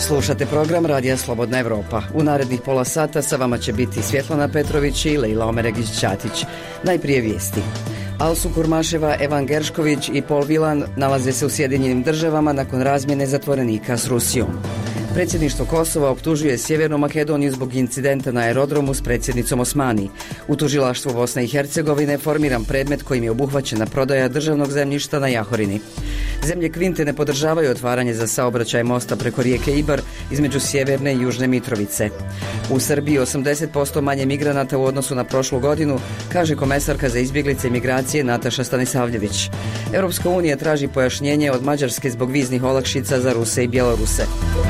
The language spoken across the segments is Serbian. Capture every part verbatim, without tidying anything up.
Slušate program Radija Slobodna Evropa. U narednih pola sata sa vama će biti Svjetlana Petrović i Lejla Omeregić-Ćatić. Najprije vijesti. Alsu Kurmaševa, Evan Geršković i Paul Whelan nalaze se u Sjedinjenim državama nakon razmjene zatvorenika s Rusijom. Predsjedništvo Kosova optužuje Sjevernu Makedoniju zbog incidenta na aerodromu s predsjednicom Osmani. U tužilaštvu Bosne i Hercegovine formiran predmet kojim je obuhvaćena prodaja državnog zemljišta na Jahorini. Zemlje Kvinte ne podržavaju otvaranje za saobraćaj mosta preko rijeke Ibar između Sjeverne i Južne Mitrovice. U Srbiji osamdeset posto manje migranata u odnosu na prošlu godinu, kaže komesarka za izbjeglice i migracije Nataša Stanisavljević. Europska unija traži pojašnjenje od Mađarske zbog viznih olakšica za Ruse i Bjeloruse.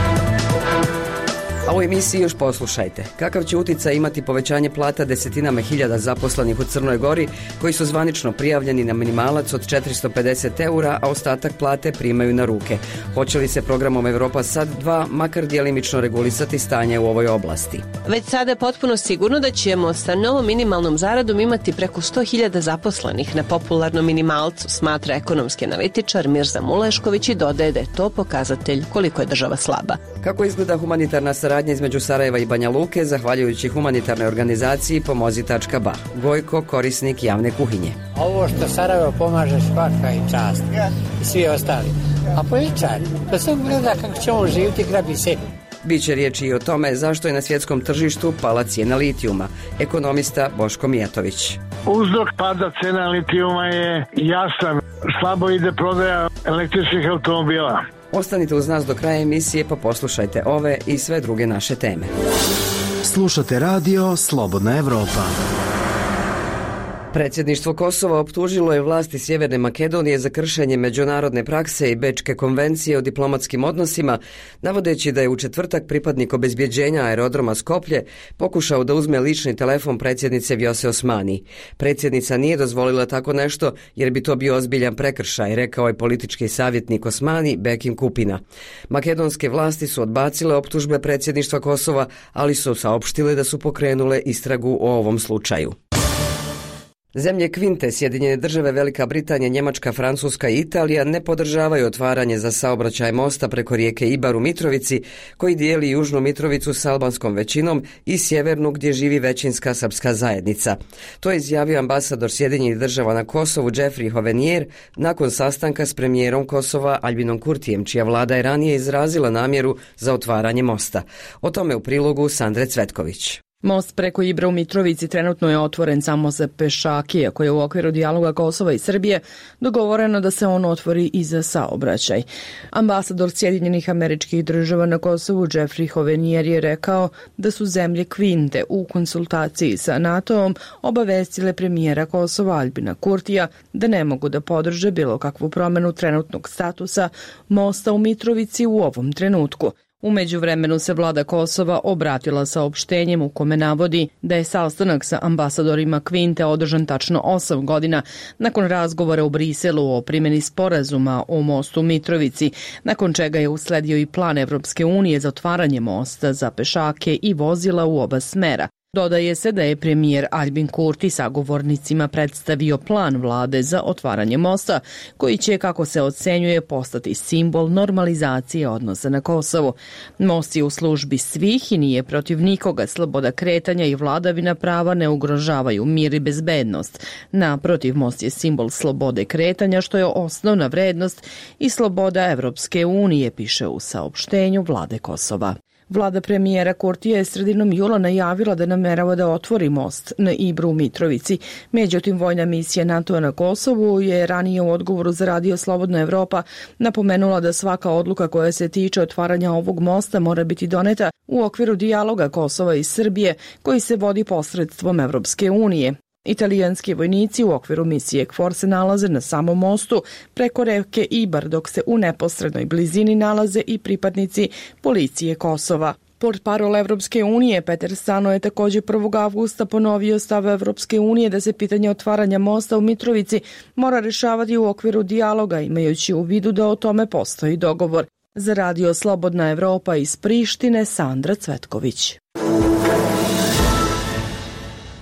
A u emisiji još poslušajte. Kakav će utjecaj imati povećanje plata desetinama hiljada zaposlenih u Crnoj Gori koji su zvanično prijavljeni na minimalac od četiristo pedeset eura, a ostatak plate primaju na ruke. Hoće li se programom Evropa Sad dva makar djelimično regulisati stanje u ovoj oblasti? Već sada je potpuno sigurno da ćemo sa novom minimalnom zaradom imati preko sto hiljada zaposlenih na popularnom minimalcu, smatra ekonomski analitičar Mirza Mulešković i dodaje da je to pokazatelj koliko je država slaba. Kako izgleda humanitarna saradnja između Sarajeva i Banja Luke, zahvaljujući humanitarnoj organizaciji Pomozi tačka ba. Gojko, korisnik javne kuhinje. Ovo što Sarajevo pomaže svaka i čast i svi ostali. A političari, da se gleda kako ćemo živjeti, grabi sebi. Biće riječi i o tome zašto je na svjetskom tržištu pala cijena litijuma. Ekonomista Boško Mijatović. Uzrok pada cena litijuma je jasan. Slabo ide prodaja električnih automobila. Ostanite uz nas do kraja emisije pa poslušajte ove i sve druge naše teme. Slušate radio Slobodna Evropa. Predsjedništvo Kosova optužilo je vlasti Sjeverne Makedonije za kršenje međunarodne prakse i Bečke konvencije o diplomatskim odnosima, navodeći da je u četvrtak pripadnik obezbjeđenja aerodroma Skoplje pokušao da uzme lični telefon predsjednice Vjose Osmani. Predsjednica nije dozvolila tako nešto jer bi to bio ozbiljan prekršaj, rekao je politički savjetnik Osmani Bekim Kupina. Makedonske vlasti su odbacile optužbe predsjedništva Kosova, ali su saopštile da su pokrenule istragu o ovom slučaju. Zemlje Kvinte, Sjedinjene države, Velika Britanija, Njemačka, Francuska i Italija ne podržavaju otvaranje za saobraćaj mosta preko rijeke Ibar u Mitrovici, koji dijeli Južnu Mitrovicu s albanskom većinom i sjevernu gdje živi većinska srpska zajednica. To je izjavio ambasador Sjedinjenih država na Kosovu Jeffrey Hovenier nakon sastanka s premijerom Kosova Albinom Kurtijem, čija vlada je ranije izrazila namjeru za otvaranje mosta. O tome u prilogu Sandre Cvetković. Most preko Ibra u Mitrovici trenutno je otvoren samo za pešake, iako je u okviru dijaloga Kosova i Srbije dogovoreno da se on otvori i za saobraćaj. Ambasador Sjedinjenih Američkih Država na Kosovu Jeffrey Hovenier je rekao da su zemlje Kvinte u konsultaciji sa NATO-om obavestile premijera Kosova Albina Kurtija da ne mogu da podrže bilo kakvu promjenu trenutnog statusa mosta u Mitrovici u ovom trenutku. U međuvremenu se vlada Kosova obratila saopštenjem u kome navodi da je sastanak sa ambasadorima Kvinte održan tačno osam godina nakon razgovora u Briselu o primjeni sporazuma o mostu Mitrovici, nakon čega je usledio i plan Evropske unije za otvaranje mosta za pešake i vozila u oba smera. Dodaje se da je premijer Albin Kurti sagovornicima predstavio plan vlade za otvaranje mosta, koji će, kako se ocenjuje, postati simbol normalizacije odnosa na Kosovu. Most je u službi svih i nije protiv nikoga. Sloboda kretanja i vladavina prava ne ugrožavaju mir i bezbednost. Naprotiv, most je simbol slobode kretanja, što je osnovna vrednost i sloboda Evropske unije, piše u saopštenju vlade Kosova. Vlada premijera Kurtija je sredinom jula najavila da namerava da otvori most na Ibru u Mitrovici. Međutim, vojna misija NATO na Kosovu je ranije u odgovoru za radio Slobodna Evropa napomenula da svaka odluka koja se tiče otvaranja ovog mosta mora biti doneta u okviru dijaloga Kosova i Srbije koji se vodi posredstvom Evropske unije. Italijanski vojnici u okviru misije KFOR se nalaze na samom mostu preko reke Ibar, dok se u neposrednoj blizini nalaze i pripadnici policije Kosova. Portparol Evropske unije Peter Stano je također prvog avgusta ponovio stav Evropske unije da se pitanje otvaranja mosta u Mitrovici mora rješavati u okviru dijaloga, imajući u vidu da o tome postoji dogovor. Za radio Slobodna Evropa iz Prištine, Sandra Cvetković.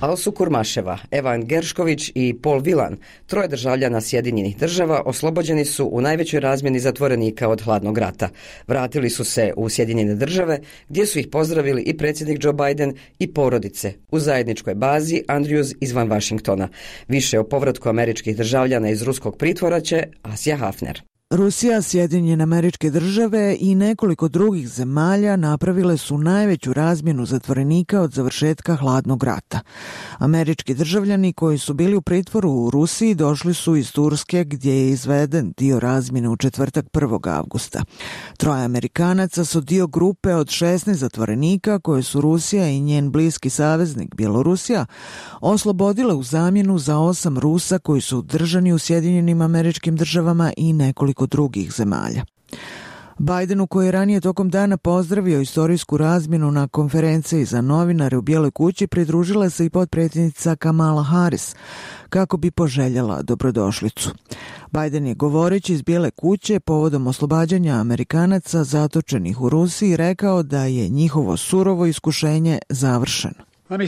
Alsu Kurmaševa, Evan Geršković i Paul Whelan, troje državljana Sjedinjenih država, oslobođeni su u najvećoj razmjeni zatvorenika od hladnog rata. Vratili su se u Sjedinjene države, gdje su ih pozdravili i predsjednik Joe Biden i porodice u zajedničkoj bazi Andrews izvan Vašingtona. Više o povratku američkih državljana iz ruskog pritvora će Asija Hafner. Rusija, Sjedinjene Američke Države i nekoliko drugih zemalja napravile su najveću razmjenu zatvorenika od završetka hladnog rata. Američki državljani koji su bili u pritvoru u Rusiji došli su iz Turske, gdje je izveden dio razmjene u četvrtak prvog avgusta. Troje Amerikanaca su dio grupe od šesnaest zatvorenika koje su Rusija i njen bliski saveznik Bjelorusija oslobodile u zamjenu za osam Rusa koji su držani u Sjedinjenim Američkim Državama i nekoliko drugih zemalja. Bidenu, koji je ranije tokom dana pozdravio istorijsku razmjenu na konferenciji za novinare u Bijeloj kući, pridružila se i potpredsjednica Kamala Harris kako bi poželjela dobrodošlicu. Biden je govoreći iz Bijele kuće povodom oslobađanja Amerikanaca zatočenih u Rusiji rekao da je njihovo surovo iskušenje završeno.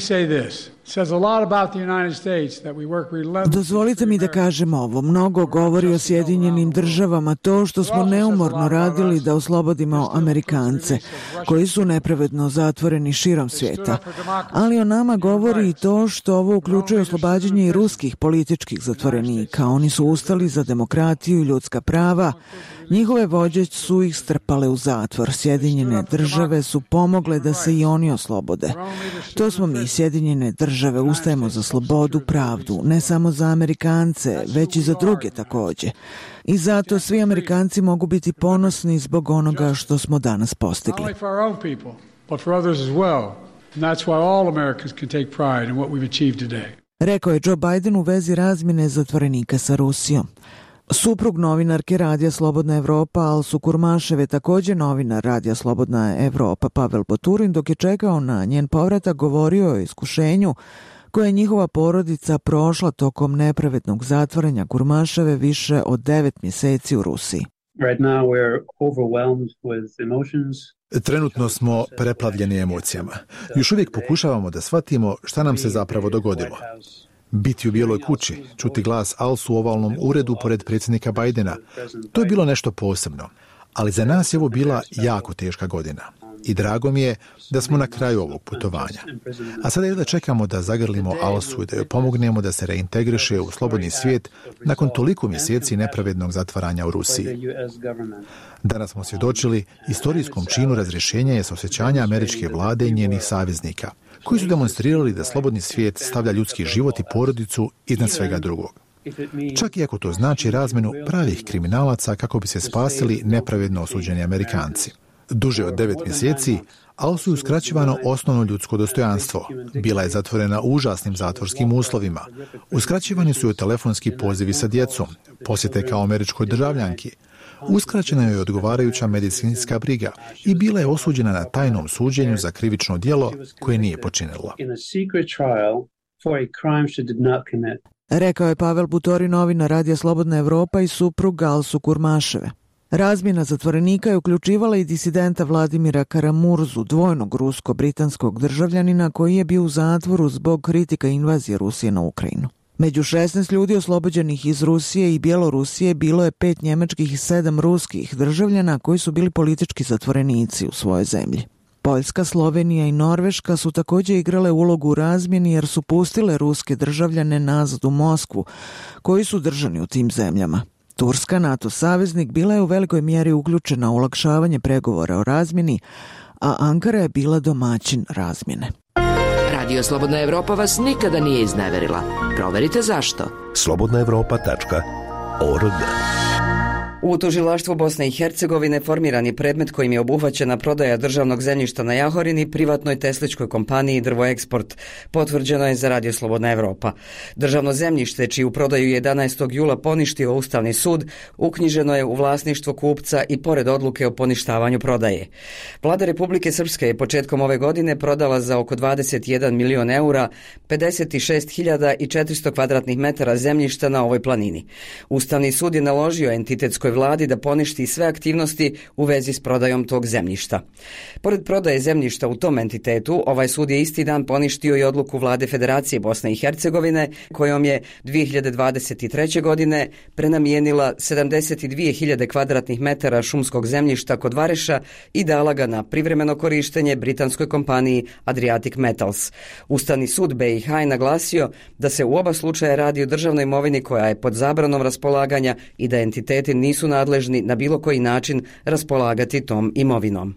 Dozvolite mi da kažem ovo. Mnogo govori o Sjedinjenim državama to što smo neumorno radili da oslobodimo Amerikance, koji su nepravedno zatvoreni širom svijeta. Ali o nama govori i to što ovo uključuje oslobađanje i ruskih političkih zatvorenika. Oni su ustali za demokratiju i ljudska prava. Njihove vođe su ih strpale u zatvor. Sjedinjene države su pomogle da se i oni oslobode. To smo mi, Sjedinjene države, ustajemo za slobodu, pravdu, ne samo za Amerikance, već i za druge također. I zato svi Amerikanci mogu biti ponosni zbog onoga što smo danas postigli. Rekao je Joe Biden u vezi razmjene zatvorenika sa Rusijom. Suprug novinarke Radija Slobodna Evropa Alsu Kurmaševe, također novinar Radija Slobodna Evropa Pavel Boturin, dok je čekao na njen povratak, govorio o iskušenju koje je njihova porodica prošla tokom nepravednog zatvaranja Kurmaševe više od devet mjeseci u Rusiji. Trenutno smo preplavljeni emocijama. Još uvijek pokušavamo da shvatimo šta nam se zapravo dogodilo. Biti u Bijeloj kući, čuti glas Alsu u ovalnom uredu pored predsjednika Bidena, to je bilo nešto posebno. Ali za nas je ovo bila jako teška godina. I drago mi je da smo na kraju ovog putovanja. A sada je da čekamo da zagrlimo Alsu i da joj pomognemo da se reintegriše u slobodni svijet nakon toliko mjeseci nepravednog zatvaranja u Rusiji. Danas smo svjedočili istorijskom činu razrješenja i saosjećanja američke vlade i njenih saveznika, koji su demonstrirali da slobodni svijet stavlja ljudski život i porodicu iznad svega drugog. Čak i ako to znači razmjenu pravih kriminalaca kako bi se spasili nepravedno osuđeni Amerikanci. Duže od devet mjeseci Alsu je uskraćivano osnovno ljudsko dostojanstvo. Bila je zatvorena u užasnim zatvorskim uslovima. Uskraćivani su joj telefonski pozivi sa djecom, posjete kao američkoj državljanki. Uskraćena joj je odgovarajuća medicinska briga i bila je osuđena na tajnom suđenju za krivično djelo koje nije počinila. Rekao je Pavel Butori, novinar Radija Slobodna Evropa i suprug Alsu Kurmaševe. Razmjena zatvorenika je uključivala i disidenta Vladimira Karamurzu, dvojnog rusko-britanskog državljanina koji je bio u zatvoru zbog kritika invazije Rusije na Ukrajinu. Među šesnaest ljudi oslobođenih iz Rusije i Bjelorusije bilo je pet njemačkih i sedam ruskih državljana koji su bili politički zatvorenici u svojoj zemlji. Poljska, Slovenija i Norveška su također igrale ulogu u razmjeni jer su pustile ruske državljane nazad u Moskvu, koji su držani u tim zemljama. Turska, NATO saveznik, bila je u velikoj mjeri uključena u olakšavanje pregovora o razmjeni, a Ankara je bila domaćin razmjene. Radio Slobodna Evropa vas nikada nije izneverila. Proverite zašto. slobodna evropa tačka org. U tužilaštvu Bosne i Hercegovine formiran je predmet kojim je obuhvaćena prodaja državnog zemljišta na Jahorini privatnoj tesličkoj kompaniji Drvoeksport, potvrđeno je za Radio Slobodna Evropa. Državno zemljište, čiju prodaju jedanaestog jula poništio Ustavni sud, uknjiženo je u vlasništvo kupca i pored odluke o poništavanju prodaje. Vlada Republike Srpske je početkom ove godine prodala za oko dvadeset jedan milion eura pedeset šest hiljada četiristo kvadratnih metara zemljišta na ovoj planini. Ustavni sud je naložio entitetskoj hrvatskoj vladi da poništi sve aktivnosti u vezi s prodajom tog zemljišta. Pored prodaje zemljišta u tom entitetu, ovaj sud je isti dan poništio i odluku vlade Federacije Bosne i Hercegovine, kojom je dvije hiljade dvadeset treće. godine prenamijenila sedamdeset dvije hiljade kvadratnih metara šumskog zemljišta kod Vareša i dala ga na privremeno korištenje britanskoj kompaniji Adriatic Metals. Ustavni sud B i H je naglasio da se u oba slučaja radi o državnoj imovini koja je pod zabranom raspolaganja i da entiteti nisu nadležni na bilo koji način raspolagati tom imovinom.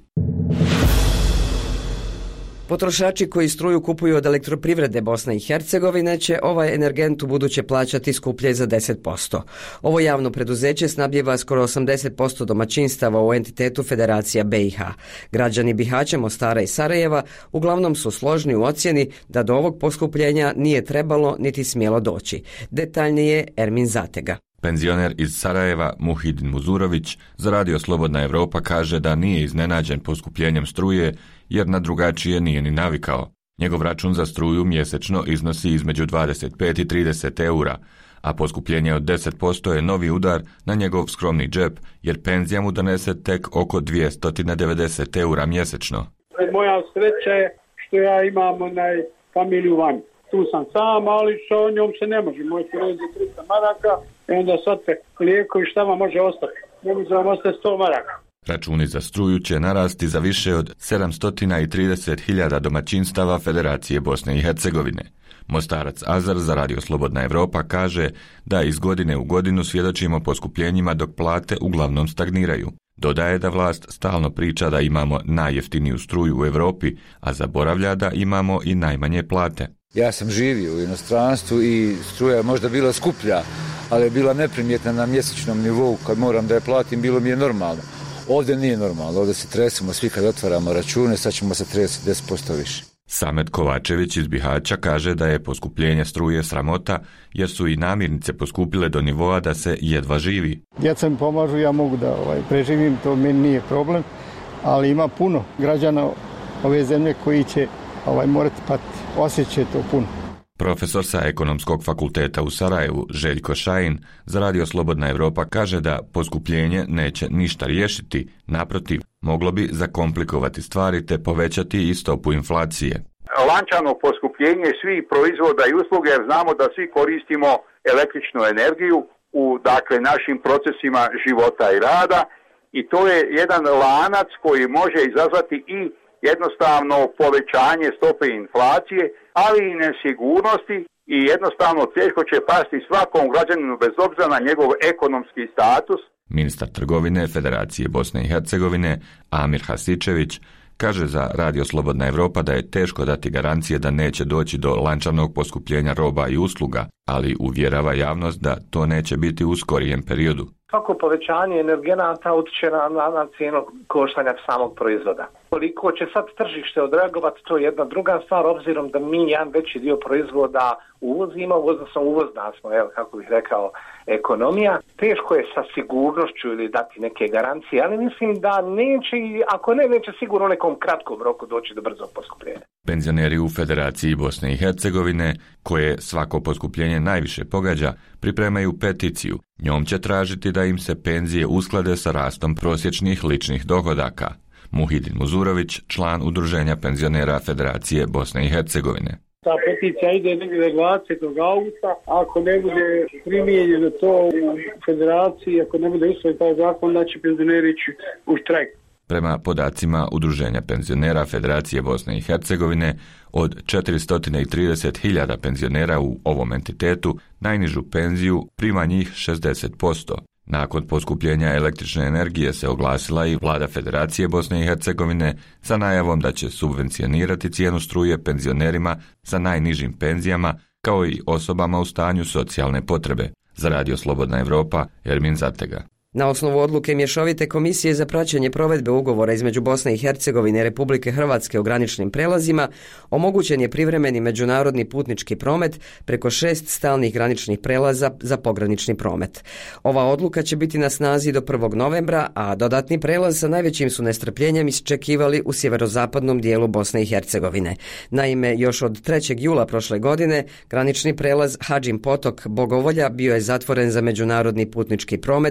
Potrošači koji struju kupuju od Elektroprivrede Bosne i Hercegovine će ovaj energent u buduće plaćati skuplje za deset posto. Ovo javno preduzeće snabdijeva skoro osamdeset posto domaćinstava u entitetu Federacija B i H. Građani Bihaća, Mostara i Sarajeva uglavnom su složni u ocjeni da do ovog poskupljenja nije trebalo niti smjelo doći. Detaljnije Ermin Zatega. Penzioner iz Sarajeva Muhidin Muzurović za Radio Slobodna Evropa kaže da nije iznenađen poskupljenjem struje jer na drugačije nije ni navikao. Njegov račun za struju mjesečno iznosi između dvadeset pet i trideset eura, a poskupljenje od deset posto je novi udar na njegov skromni džep jer penzija mu donese tek oko dvjesto devedeset eura mjesečno. Moja sreća je što ja imam onaj familiju van. Tu sam sam, ali sa njom se ne može. Moj prezi tristo maraka i onda sad te lijeko i šta vam može ostati. Ne može vam ostati sto maraka. Računi za struju će narasti za više od sedamsto trideset hiljada domaćinstava Federacije Bosne i Hercegovine. Mostarac Azar za Radio Slobodna Evropa kaže da iz godine u godinu svjedočimo poskupljenjima dok plate uglavnom stagniraju. Dodaje da vlast stalno priča da imamo najjeftiniju struju u Europi, a zaboravlja da imamo i najmanje plate. Ja sam živio u inostranstvu i struja je možda bila skuplja, ali je bila neprimjetna na mjesečnom nivou. Kad moram da je platim, bilo mi je normalno. Ovdje nije normalno, ovdje se tresemo svi kad otvaramo račune, sad ćemo se tresiti deset posto više. Samet Kovačević iz Bihaća kaže da je poskupljenje struje sramota jer su i namirnice poskupile do nivoa da se jedva živi. Djeca mi pomažu, ja mogu da ovaj, preživim, to meni nije problem, ali ima puno građana ove zemlje koji će ovaj, morati patiti, osjećaj to puno. Profesor sa Ekonomskog fakulteta u Sarajevu, Željko Šajin, za Radio Slobodna Evropa kaže da poskupljenje neće ništa riješiti, naprotiv, moglo bi zakomplikovati stvari te povećati i stopu inflacije. Lančano poskupljenje svih proizvoda i usluga jer znamo da svi koristimo električnu energiju u dakle našim procesima života i rada i to je jedan lanac koji može izazvati i jednostavno povećanje stope inflacije, ali i nesigurnosti i jednostavno teško će pasti svakom građaninu bez obzira na njegov ekonomski status. Ministar trgovine Federacije Bosne i Hercegovine Amir Hasičević kaže za Radio Slobodna Evropa da je teško dati garancije da neće doći do lančanog poskupljenja roba i usluga, ali uvjerava javnost da to neće biti u skorijem periodu. Svako povećanje energenata utječe na, na, na cijenu koštanja samog proizvoda. Koliko će sad tržište odreagovati, to je jedna druga stvar, obzirom da mi jedan veći dio proizvoda uvozimo, odnosno uvozna smo, evo, kako bih rekao, ekonomija. Teško je sa sigurnošću ili dati neke garancije, ali mislim da neće, ako ne, neće sigurno u nekom kratkom roku doći do brzog poskupljenja. Penzioneri u Federaciji Bosne i Hercegovine, koje svako poskupljenje najviše pogađa, pripremaju peticiju. Njom će tražiti da im se penzije usklade sa rastom prosječnih ličnih dohodaka. Muhidin Muzurović, član Udruženja penzionera Federacije Bosne i Hercegovine. Ta peticija ide negdje dvadesetog augusta, ako ne bude primijenjeno to u Federaciji, ako ne bude usvojen taj zakon, da će penzioneri ići u štrajk. Prema podacima Udruženja penzionera Federacije Bosne i Hercegovine, od četiristo trideset hiljada penzionera u ovom entitetu najnižu penziju prima njih šezdeset posto. Nakon poskupljenja električne energije se oglasila i vlada Federacije Bosne i Hercegovine sa najavom da će subvencionirati cijenu struje penzionerima sa najnižim penzijama kao i osobama u stanju socijalne potrebe. Za Radio Slobodna Evropa, Ermin Zatega. Na osnovu odluke Mješovite komisije za praćenje provedbe ugovora između Bosne i Hercegovine i Republike Hrvatske o graničnim prelazima, omogućen je privremeni međunarodni putnički promet preko šest stalnih graničnih prelaza za pogranični promet. Ova odluka će biti na snazi do prvog novembra, a dodatni prelaz sa najvećim su nestrpljenjem iščekivali u sjeverozapadnom dijelu Bosne i Hercegovine. Naime, još od trećeg jula prošle godine granični prelaz Hadžin Potok Bogovolja bio je zatvoren za međunarodni putnički promet za razliku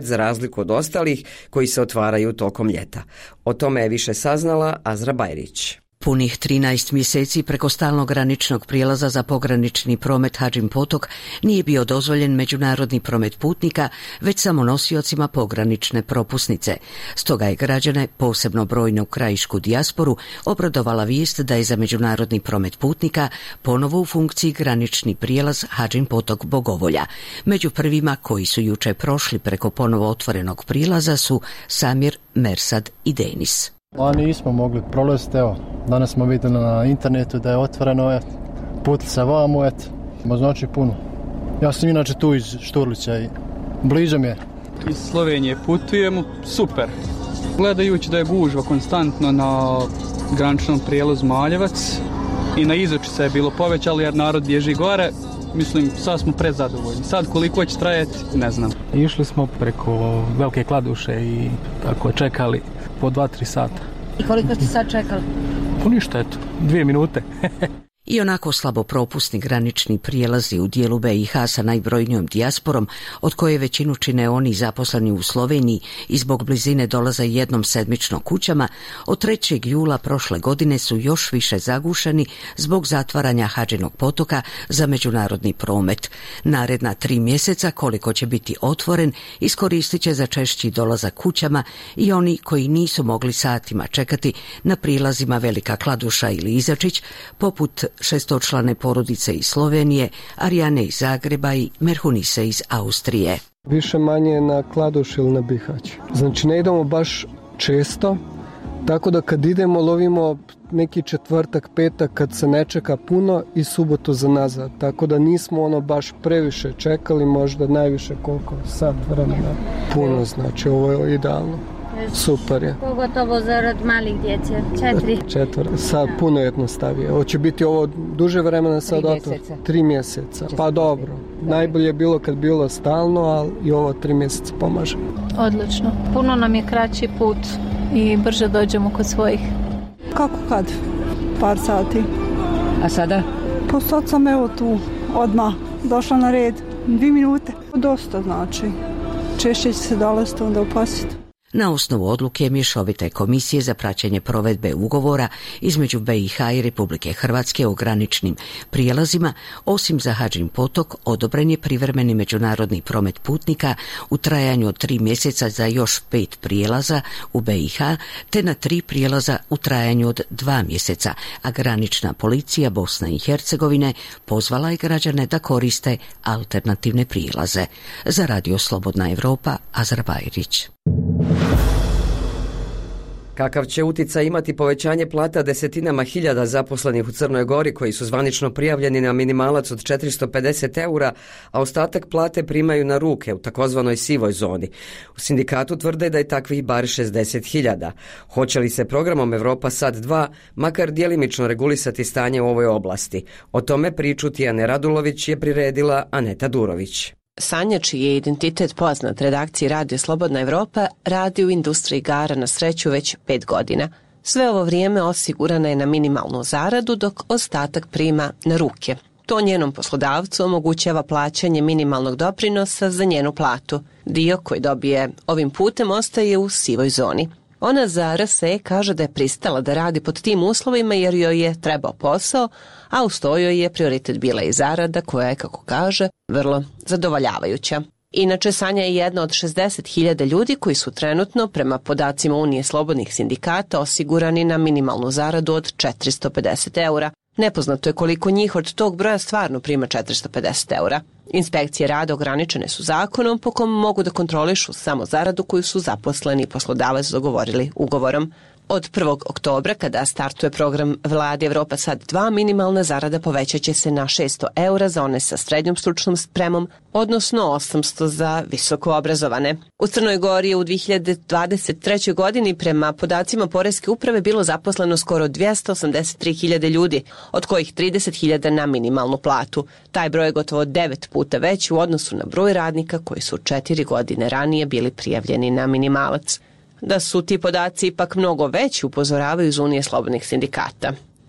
razliku od ostalih koji se otvaraju tokom ljeta. O tome je više saznala Azra Bajrić. Punih trinaest mjeseci preko stalnog graničnog prijelaza za pogranični promet Hadžin potok nije bio dozvoljen međunarodni promet putnika, već samo nosiocima pogranične propusnice. Stoga je građane, posebno brojnu krajišku dijasporu, obradovala vijest da je za međunarodni promet putnika ponovo u funkciji granični prijelaz Hadžin potok Bogovolja. Među prvima koji su juče prošli preko ponovo otvorenog prijelaza su Samir, Mersad i Denis. A nismo mogli prolaziti, evo, danas smo vidjeli na internetu da je otvoreno, et, put se vamo, et, znači puno. Ja sam inače tu iz Šturlića i blizu mi je. Iz Slovenije putujemo, super. Gledajući da je gužva konstantno na graničnom prijelazu Maljevac i na Izočica je bilo povećalo jer narod bježi gore, mislim, sad smo prezadovoljni. Sad koliko će trajati, ne znam. Išli smo preko Velike Kladuše i tako čekali po dva tri sata. I koliko ste sad čekali? Po ništa, eto, dvije minute. I onako slabo propusni granični prijelazi u dijelu B i H sa najbrojnijom dijasporom, od koje većinu čine oni zaposleni u Sloveniji i zbog blizine dolaza jednom sedmično kućama, od trećeg jula prošle godine su još više zagušeni zbog zatvaranja Hadžinog potoka za međunarodni promet. Naredna tri mjeseca, koliko će biti otvoren, iskoristit će za češći dolazak kućama i oni koji nisu mogli satima čekati na prilazima Velika Kladuša ili Izačić, poput šestočlane porodice iz Slovenije, Arijane iz Zagreba i Merhunise iz Austrije. Više manje na Kladuš ili na Bihać. Znači ne idemo baš često, tako da kad idemo lovimo neki četvrtak, petak kad se ne čeka puno i subotu za nazad. Tako da nismo ono baš previše čekali, možda najviše koliko sat vremena. Puno, znači ovo je idealno. Super je. Pogotovo zarad malih djece. Četiri. Četvr. Sad puno jednostavije. Hoće biti ovo duže vremena sad. Tri mjeseca. Tri mjeseca. Pa dobro. Najbolje je bilo kad bilo stalno, ali i ovo tri mjeseca pomaže. Odlično. Puno nam je kraći put i brže dođemo kod svojih. Kako kad? Par sati. A sada? Pa sad sam evo tu odmah došla na red. Dvi minute. Dosta znači. Češće će se dolaziti onda upasiti. Na osnovu odluke Mješovite komisije za praćenje provedbe ugovora između B i H i Republike Hrvatske o graničnim prijelazima, osim za Hadžin potok, odobren je privremeni međunarodni promet putnika u trajanju od tri mjeseca za još pet prijelaza u B i H, te na tri prijelaza u trajanju od dva mjeseca, a granična policija Bosne i Hercegovine pozvala je građane da koriste alternativne prijelaze. Za Radio Slobodna Evropa, Azra Bajrić. Kakav će utjecaj imati povećanje plata desetinama hiljada zaposlenih u Crnoj Gori koji su zvanično prijavljeni na minimalac od četiristo pedeset eura, a ostatak plate primaju na ruke u takozvanoj sivoj zoni. U sindikatu tvrde da je takvih bar šezdeset hiljada. Hoće li se programom Evropa Sad dva makar djelimično regulisati stanje u ovoj oblasti? O tome priču Tijane Radulović je priredila Aneta Durović. Sanja, čiji je identitet poznat redakciji Radio Slobodna Evropa, radi u industriji igara na sreću već pet godina. Sve ovo vrijeme osigurana je na minimalnu zaradu, dok ostatak prima na ruke. To njenom poslodavcu omogućava plaćanje minimalnog doprinosa za njenu platu. Dio koji dobije ovim putem ostaje u sivoj zoni. Ona za R S E kaže da je pristala da radi pod tim uslovima jer joj je trebao posao, a uz to joj je prioritet bila i zarada koja je, kako kaže, vrlo zadovoljavajuća. Inače, Sanja je jedna od šezdeset hiljada ljudi koji su trenutno, prema podacima Unije slobodnih sindikata, osigurani na minimalnu zaradu od četiristo pedeset eura. Nepoznato je koliko njih od tog broja stvarno prima četiristo pedeset eura. Inspekcije rada ograničene su zakonom po kom mogu da kontrolišu samo zaradu koju su zaposleni i poslodavac dogovorili ugovorom. Od prvog oktobra, kada startuje program Vlade Evropa Sad dva, minimalna zarada povećat će se na šesto eura za one sa srednjom stručnom spremom, odnosno osamsto za visoko obrazovane. U Crnoj Gori je u dvije hiljade dvadeset trećoj. godini prema podacima Poreske uprave bilo zaposleno skoro dvjesto osamdeset tri hiljade ljudi, od kojih trideset hiljada na minimalnu platu. Taj broj je gotovo devet puta veći u odnosu na broj radnika koji su četiri godine ranije bili prijavljeni na minimalac. Da su ti podaci ipak mnogo veći, upozoravaju iz Unije slobodnih sindikata.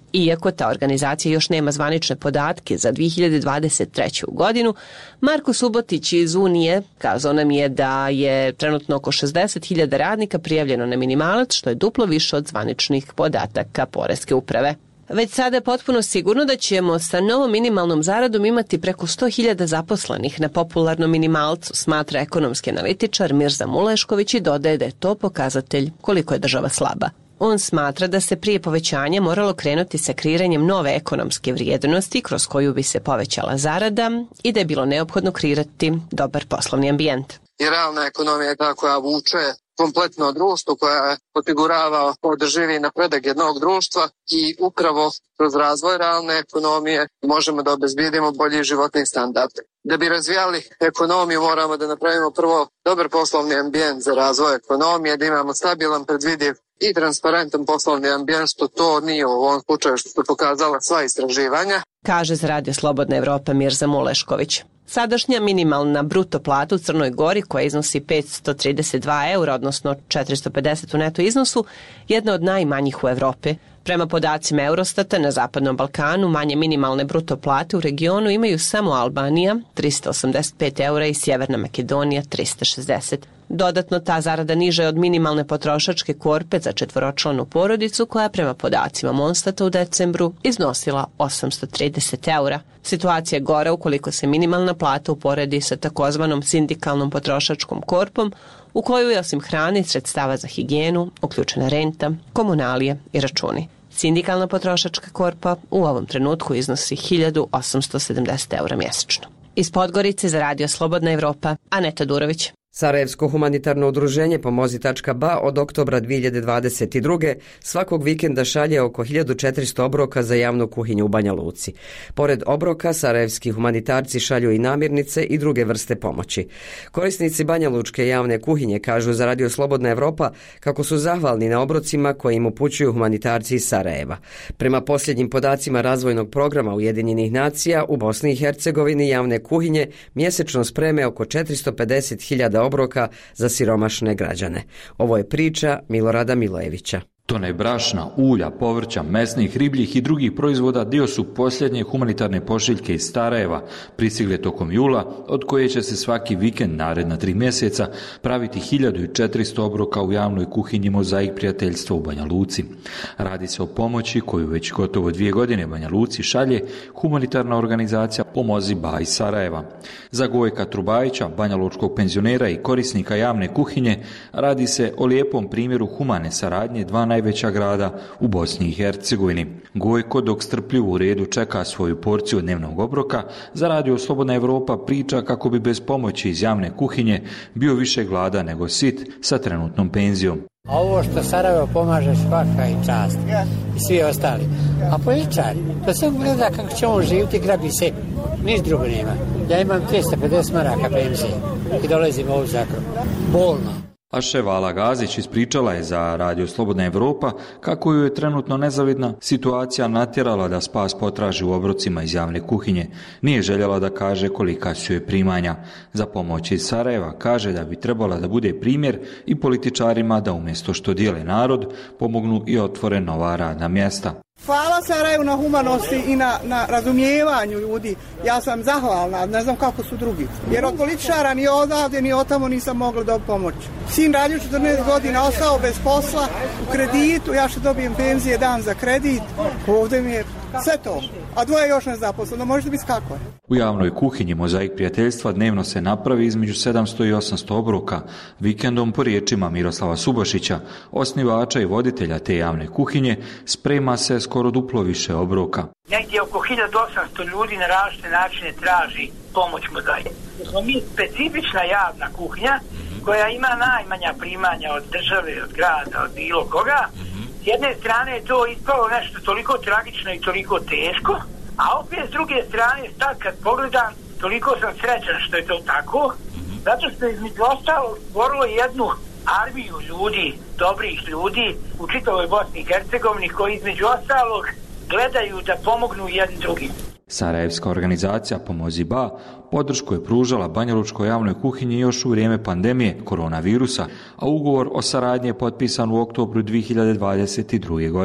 Iako ta organizacija još nema zvanične podatke za dvije hiljade dvadeset treću. godinu, Marko Subotić iz Unije kazao nam je da je trenutno oko šezdeset hiljada radnika prijavljeno na minimalac, što je duplo više od zvaničnih podataka Poreske uprave. Već sada je potpuno sigurno da ćemo sa novom minimalnom zaradom imati preko sto hiljada zaposlenih na popularnom minimalcu, smatra ekonomski analitičar Mirza Mulešković i dodaje da je to pokazatelj koliko je država slaba. On smatra da se prije povećanja moralo krenuti sa kreiranjem nove ekonomske vrijednosti kroz koju bi se povećala zarada i da je bilo neophodno kreirati dobar poslovni ambijent. I realna ekonomija je ta koja vuče kompletno društvo, koja osigurava održivi napredak jednog društva i upravo kroz razvoj realne ekonomije možemo da obezbijedimo bolji životni standard. Da bi razvijali ekonomiju moramo da napravimo prvo dobar poslovni ambijent za razvoj ekonomije, da imamo stabilan, predvidiv i transparentan poslovni ambijent, što to nije u ovom slučaju, što su pokazala sva istraživanja. Kaže za Radio Slobodna Evropa Mirza Mulešković. Sadašnja minimalna bruto plata u Crnoj Gori, koja iznosi petsto trideset dva eura, odnosno četiristo pedeset u neto iznosu, jedna od najmanjih u Evropi. Prema podacima Eurostata, na Zapadnom Balkanu manje minimalne bruto plate u regionu imaju samo Albanija, trista osamdeset pet eura, i Sjeverna Makedonija, trista šezdeset. Dodatno, ta zarada niža je od minimalne potrošačke korpe za četvoročlanu porodicu, koja prema podacima Monstata u decembru iznosila osamsto trideset eura. Situacija je gora ukoliko se minimalna plata uporedi sa takozvanom sindikalnom potrošačkom korpom, u koju je osim hrane i sredstava za higijenu uključena renta, komunalije i računi. Sindikalna potrošačka korpa u ovom trenutku iznosi hiljadu osamsto sedamdeset eura mjesečno. Iz Podgorice za Radio Slobodna Evropa, Aneta Durović. Sarajevsko humanitarno udruženje Pomozi tačka ba od oktobra dvije hiljade dvadeset druge. svakog vikenda šalje oko hiljadu četiristo obroka za javnu kuhinju u Banja Luci. Pored obroka, sarajevski humanitarci šalju i namirnice i druge vrste pomoći. Korisnici Banja Lučke javne kuhinje kažu za Radio Slobodna Evropa kako su zahvalni na obrocima koje im upućuju humanitarci iz Sarajeva. Prema posljednjim podacima razvojnog programa Ujedinjenih nacija, u Bosni i Hercegovini javne kuhinje mjesečno spreme oko četiristo pedeset hiljada obroka za siromašne građane. Ovo je priča Milorada Milojevića. Tone brašna, ulja, povrća, mesnih, ribljih i drugih proizvoda dio su posljednje humanitarne pošiljke iz Sarajeva, pristigle tokom jula, od koje će se svaki vikend naredna tri mjeseca praviti hiljadu četiristo obroka u javnoj kuhinji Mozaik prijateljstva u Banja Luci. Radi se o pomoći koju već gotovo dvije godine Banja Luci šalje humanitarna organizacija Pomozi ba iz Sarajeva. Za Gojka Trubajića, banjalučkog penzionera i korisnika javne kuhinje, radi se o lijepom primjeru humane saradnje dva najveća grada u Bosni i Hercegovini. Gojko, dok strpljivo u redu čeka svoju porciju dnevnog obroka, za Radio Slobodna Evropa priča kako bi bez pomoći iz javne kuhinje bio više glada nego sit sa trenutnom penzijom. Ovo što Sarajevo pomaže, svaka i čast i svi ostali. A političari, to se gleda kako će on živjeti, grabi se, niš drugo nema. Ja imam tristo pedeset maraka penzije i dolazim ovu zakon. Bolno. A Ševala Gazić ispričala je za Radio Slobodna Evropa kako ju je trenutno nezavidna situacija natjerala da spas potraži u obrocima iz javne kuhinje. Nije željela da kaže kolika su joj primanja. Za pomoć iz Sarajeva kaže da bi trebala da bude primjer i političarima da umjesto što dijele narod, pomognu i otvore nova radna mjesta. Hvala Sarajevu na humanosti i na, na razumijevanju ljudi. Ja sam zahvalna, ne znam kako su drugi. Jer od političara ni odavde ni od tamo nisam mogla da pomoći. Sin radio četrnaest godina, ostao bez posla, u kreditu, ja što dobijem penzije dan za kredit, ovdje mi je sve to. A dvoje još ne zaposleno, možete biti kako je. U javnoj kuhinji Mozaik prijateljstva dnevno se napravi između sedamsto i osamsto obroka. Vikendom, po riječima Miroslava Subašića, osnivača i voditelja te javne kuhinje, sprema se skoro duplo više obroka. Negdje oko hiljadu osamsto ljudi na različite načine traži pomoć Mozaika. Smo mi specifična javna kuhinja koja ima najmanja primanja od države, od grada, od bilo koga. S jedne strane je to ispalo nešto toliko tragično i toliko teško, a opet s druge strane, sad kad pogledam, toliko sam srećan što je to tako, zato što je između ostalog stvorilo jednu armiju ljudi, dobrih ljudi u čitavoj Bosni i Hercegovini koji između ostalog gledaju da pomognu jedni drugim. Sarajevska organizacija Pomozi ba podršku je pružala banjalučkoj javnoj kuhinji još u vrijeme pandemije koronavirusa, a ugovor o saradnji je potpisan u oktobru dvije hiljade dvadeset druge. godine.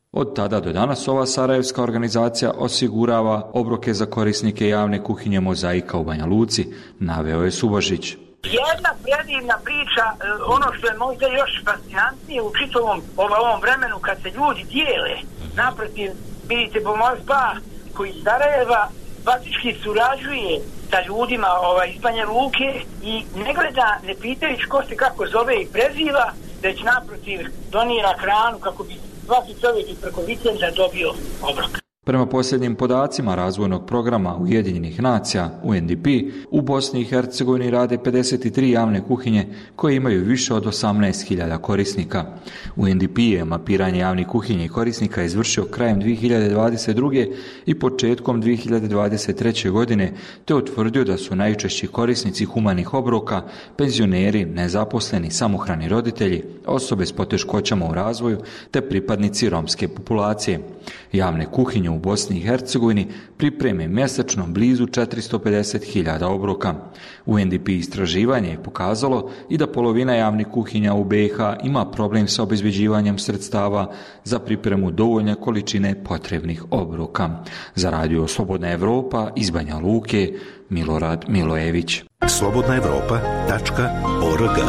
Od tada do danas ova sarajevska organizacija osigurava obroke za korisnike javne kuhinje Mozaika u Banja Luci, naveo je Subošić. Jedna predivna priča, ono što je možda još fascinantnije u čitavom ovom vremenu kad se ljudi dijele, naprotiv, vidite Pomozba koji iz Sarajeva faktički surađuje sa ljudima ovaj, iz Banja Luke i ne gleda, ne pitajući ko se kako zove i preziva, već naprotiv donira hranu kako bi svaki čovjek i preko vikenda dobio obrok. Prema posljednjim podacima razvojnog programa Ujedinjenih nacija U N D P, u Bosni i Hercegovini rade pedeset tri javne kuhinje koje imaju više od osamnaest hiljada korisnika. U N D P je mapiranje javnih kuhinja i korisnika izvršio krajem dvije hiljade dvadeset druge. i početkom dvije hiljade dvadeset treće. godine, te utvrdio da su najčešći korisnici humanih obroka penzioneri, nezaposleni, samohrani roditelji, osobe s poteškoćama u razvoju te pripadnici romske populacije. Javne kuhinje u Bosni i Hercegovini pripreme mjesečno blizu četiristo pedeset hiljada obroka. U N D P istraživanje je pokazalo i da polovina javnih kuhinja u B i H ima problem sa obezbeđivanjem sredstava za pripremu dovoljne količine potrebnih obroka. Za radio Slobodna Evropa iz Banja Luke, Milorad Milojević. slobodna evropa tačka org.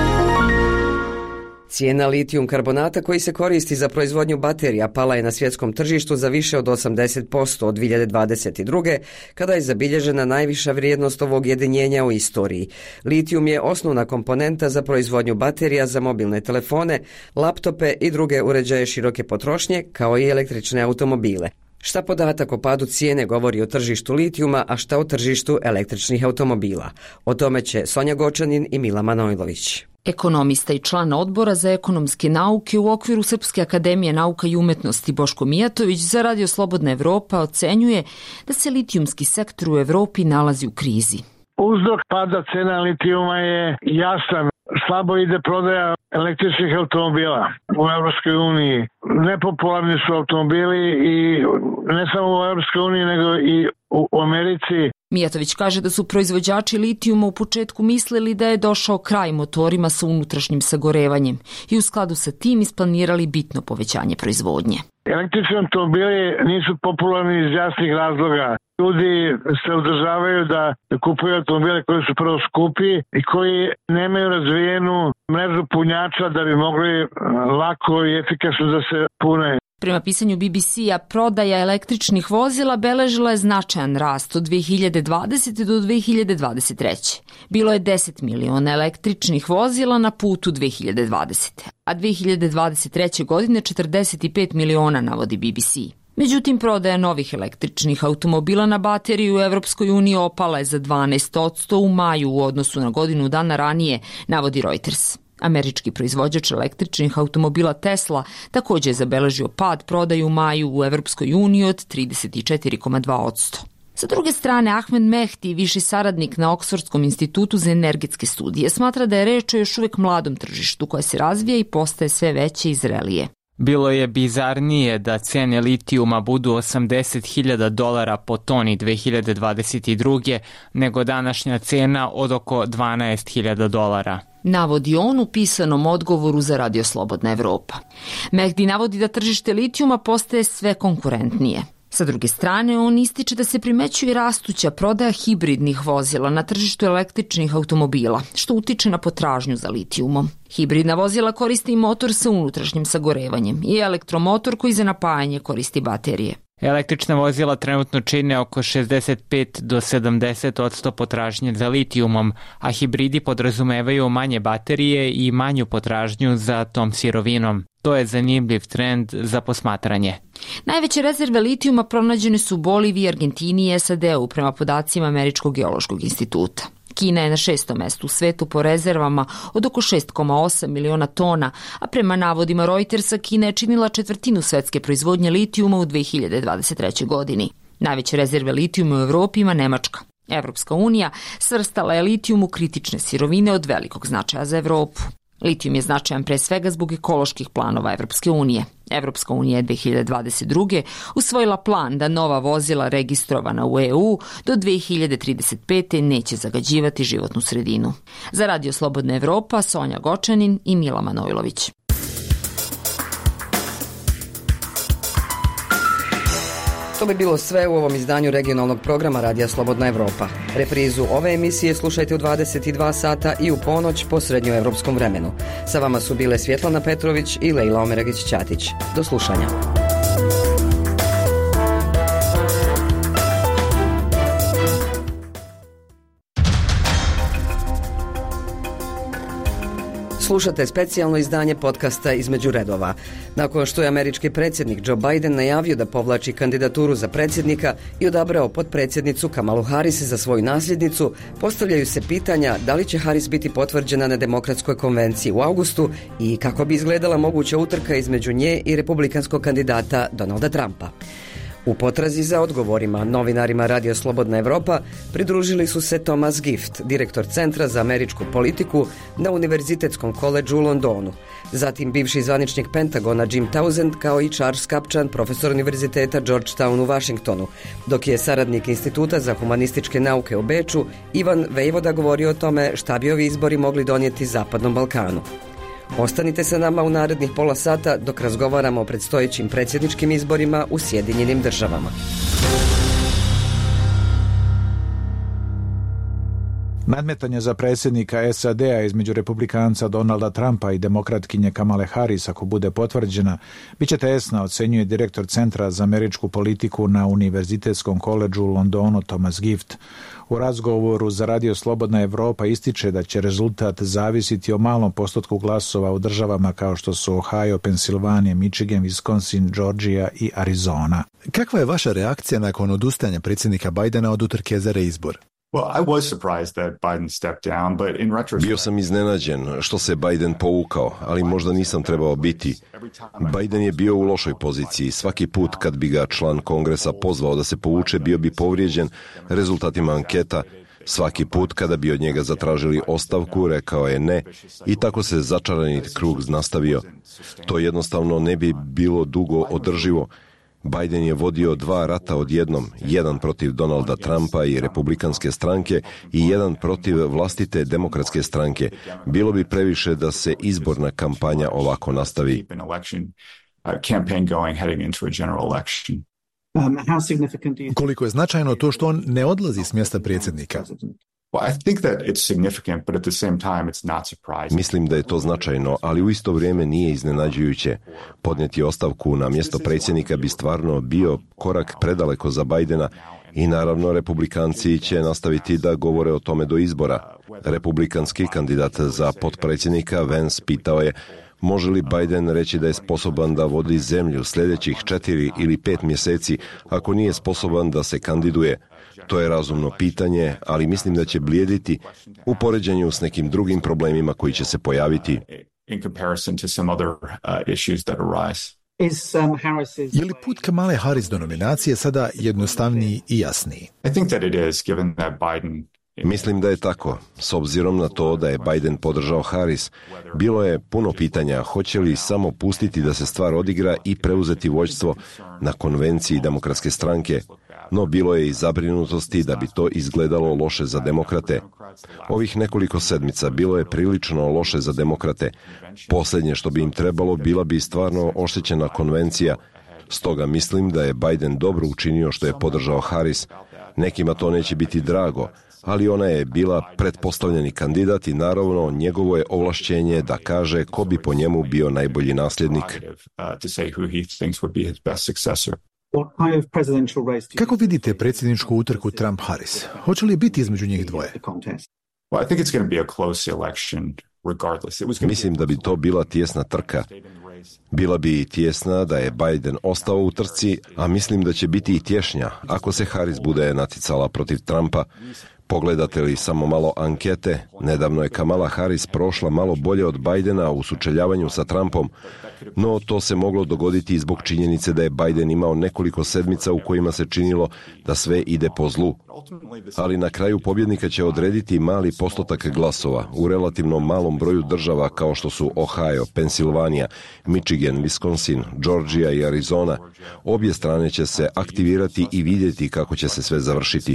Cijena litijum karbonata koji se koristi za proizvodnju baterija pala je na svjetskom tržištu za više od osamdeset posto od dvije hiljade dvadeset druge. kada je zabilježena najviša vrijednost ovog jedinjenja u istoriji. Litijum je osnovna komponenta za proizvodnju baterija za mobilne telefone, laptope i druge uređaje široke potrošnje, kao i električne automobile. Šta podatak o padu cijene govori o tržištu litijuma, a šta o tržištu električnih automobila? O tome će Sonja Gočanin i Mila Manojlović. Ekonomista i član odbora za ekonomske nauke u okviru Srpske akademije nauka i umetnosti Boško Mijatović za radio Slobodna Evropa ocenjuje da se litijumski sektor u Evropi nalazi u krizi. Uzrok pada cena litijuma je jasan. Slabo ide prodaja električnih automobila u Evropskoj uniji. Nepopularni su automobili i ne samo u Evropskoj uniji nego i u Americi. Mijatović kaže da su proizvođači litijuma u početku mislili da je došao kraj motorima sa unutrašnjim sagorevanjem i u skladu sa tim isplanirali bitno povećanje proizvodnje. Električni automobili nisu popularni iz jasnih razloga. Ljudi se održavaju da kupuju automobile koji su prvo skupi i koji nemaju razvijenu mrežu punjača da bi mogli lako i efikasno da se pune. Prema pisanju B B C-a, prodaja električnih vozila beležila je značajan rast od dvije hiljade dvadesete. do dvije hiljade dvadeset treće. Bilo je deset miliona električnih vozila na putu dvije hiljade dvadesete. a dvije hiljade dvadeset treće. godine četrdeset pet miliona, navodi B B C. Međutim, prodaja novih električnih automobila na bateriju u Evropskoj uniji opala je za dvanaest posto u maju u odnosu na godinu dana ranije, navodi Reuters. Američki proizvođač električnih automobila Tesla također je zabeležio pad prodaje u maju u Evropskoj uniji od trideset četiri zarez dva posto. Sa druge strane, Ahmed Mehdi, viši saradnik na Oksfordskom institutu za energetske studije, smatra da je reč o još uvijek mladom tržištu koje se razvija i postaje sve veće i zrelije. Bilo je bizarnije da cene litijuma budu osamdeset hiljada dolara po toni dvije hiljade dvadeset druge. nego današnja cena od oko dvanaest hiljada dolara. Navodi on u pisanom odgovoru za radio Slobodna Evropa. Mehdi navodi da tržište litijuma postaje sve konkurentnije. Sa druge strane, on ističe da se primećuje rastuća prodaja hibridnih vozila na tržištu električnih automobila, što utiče na potražnju za litijumom. Hibridna vozila koriste i motor sa unutrašnjim sagorevanjem i elektromotor koji za napajanje koristi baterije. Električna vozila trenutno čine oko šezdeset pet do sedamdeset posto potražnje za litijumom, a hibridi podrazumevaju manje baterije i manju potražnju za tom sirovinom. To je zanimljiv trend za posmatranje. Najveće rezerve litijuma pronađene su u Boliviji, Argentini i S A D-u prema podacima Američkog geološkog instituta. Kina je na šestom mestu u svetu po rezervama od oko šest zarez osam miliona tona, a prema navodima Reutersa Kina je činila četvrtinu svetske proizvodnje litijuma u dvije hiljade dvadeset trećoj. godini. Najveće rezerve litijuma u Evropi ima Nemačka. Evropska unija svrstala je litijum u kritične sirovine od velikog značaja za Evropu. Litijum je značajan pre svega zbog ekoloških planova Evropske unije. Evropska unija je dvije hiljade dvadeset druge. usvojila plan da nova vozila registrovana u E U do dvije hiljade trideset pete. neće zagađivati životnu sredinu. Za radio Slobodna Evropa, Sonja Gočanin i Mila Manojlović. To bi bilo sve u ovom izdanju regionalnog programa Radija Slobodna Evropa. Reprizu ove emisije slušajte u dvadeset dva sata i u ponoć po srednjoevropskom vremenu. Sa vama su bile Svjetlana Petrović i Lejla Omeragić-Ćatić. Do slušanja. Slušate specijalno izdanje podcasta Između redova. Nakon što je američki predsjednik Joe Biden najavio da povlači kandidaturu za predsjednika i odabrao potpredsjednicu Kamalu Harris za svoju nasljednicu, postavljaju se pitanja da li će Harris biti potvrđena na Demokratskoj konvenciji u avgustu i kako bi izgledala moguća utrka između nje i republikanskog kandidata Donalda Trumpa. U potrazi za odgovorima novinarima Radio Slobodna Evropa pridružili su se Thomas Gift, direktor Centra za američku politiku na Univerzitetskom koledžu u Londonu, zatim bivši zvaničnik Pentagona Jim Townsend kao i Charles Kapčan, profesor Univerziteta Georgetown u Washingtonu, dok je saradnik Instituta za humanističke nauke u Beču Ivan Vejvoda govorio o tome šta bi ovi izbori mogli donijeti Zapadnom Balkanu. Ostanite sa nama u narednih pola sata dok razgovaramo o predstojećim predsjedničkim izborima u Sjedinjenim Državama. Nadmetanje za predsjednika S A D-a između republikanca Donalda Trumpa i demokratkinje Kamale Harris, ako bude potvrđena, bit će tesna, ocenjuje direktor Centra za američku politiku na Univerzitetskom koledžu u Londonu Thomas Gift. U razgovoru za Radio Slobodna Evropa ističe da će rezultat zavisiti o malom postotku glasova u državama kao što su Ohio, Pensilvanija, Michigan, Wisconsin, Georgia i Arizona. Kakva je vaša reakcija nakon odustajanja predsjednika Bidena od utrke za reizbor? Bio sam iznenađen što se Biden povukao, ali možda nisam trebao biti. Biden je bio u lošoj poziciji. Svaki put kad bi ga član Kongresa pozvao da se povuče, bio bi povrijeđen rezultatima anketa. Svaki put kada bi od njega zatražili ostavku, rekao je ne i tako se začarani krug nastavio. To jednostavno ne bi bilo dugo održivo. Biden je vodio dva rata odjednom, jedan protiv Donalda Trumpa i republikanske stranke i jedan protiv vlastite demokratske stranke. Bilo bi previše da se izborna kampanja ovako nastavi. Koliko je značajno to što on ne odlazi s mjesta predsjednika? Mislim da je to značajno, ali u isto vrijeme nije iznenađujuće. Podnijeti ostavku na mjesto predsjednika bi stvarno bio korak predaleko za Bidena i naravno republikanci će nastaviti da govore o tome do izbora. Republikanski kandidat za potpredsjednika Vance pitao je može li Biden reći da je sposoban da vodi zemlju sljedećih četiri ili pet mjeseci ako nije sposoban da se kandiduje. To je razumno pitanje, ali mislim da će blijediti u poređenju s nekim drugim problemima koji će se pojaviti. Je li put Kamale Harris do nominacije sada jednostavniji i jasniji? Mislim da je tako. S obzirom na to da je Biden podržao Harris, bilo je puno pitanja hoće li samo pustiti da se stvar odigra i preuzeti vođstvo na konvenciji demokratske stranke, no bilo je i zabrinutosti da bi to izgledalo loše za demokrate. Ovih nekoliko sedmica bilo je prilično loše za demokrate. Posljednje što bi im trebalo bila bi stvarno oštećena konvencija. Stoga mislim da je Biden dobro učinio što je podržao Harris. Nekima to neće biti drago, ali ona je bila pretpostavljeni kandidat i naravno njegovo je ovlašćenje da kaže ko bi po njemu bio najbolji nasljednik. Kako vidite predsjedničku utrku Trump-Harris? Hoće li biti između njih dvoje? Mislim da bi to bila tijesna trka. Bila bi tijesna da je Biden ostao u trci, a mislim da će biti i tješnja ako se Harris bude naticala protiv Trumpa. Pogledate li samo malo ankete, nedavno je Kamala Harris prošla malo bolje od Bidena u sučeljavanju sa Trumpom, no to se moglo dogoditi i zbog činjenice da je Biden imao nekoliko sedmica u kojima se činilo da sve ide po zlu. Ali na kraju pobjednika će odrediti mali postotak glasova u relativno malom broju država kao što su Ohio, Pensilvanija, Michigan, Wisconsin, Georgia i Arizona. Obje strane će se aktivirati i vidjeti kako će se sve završiti.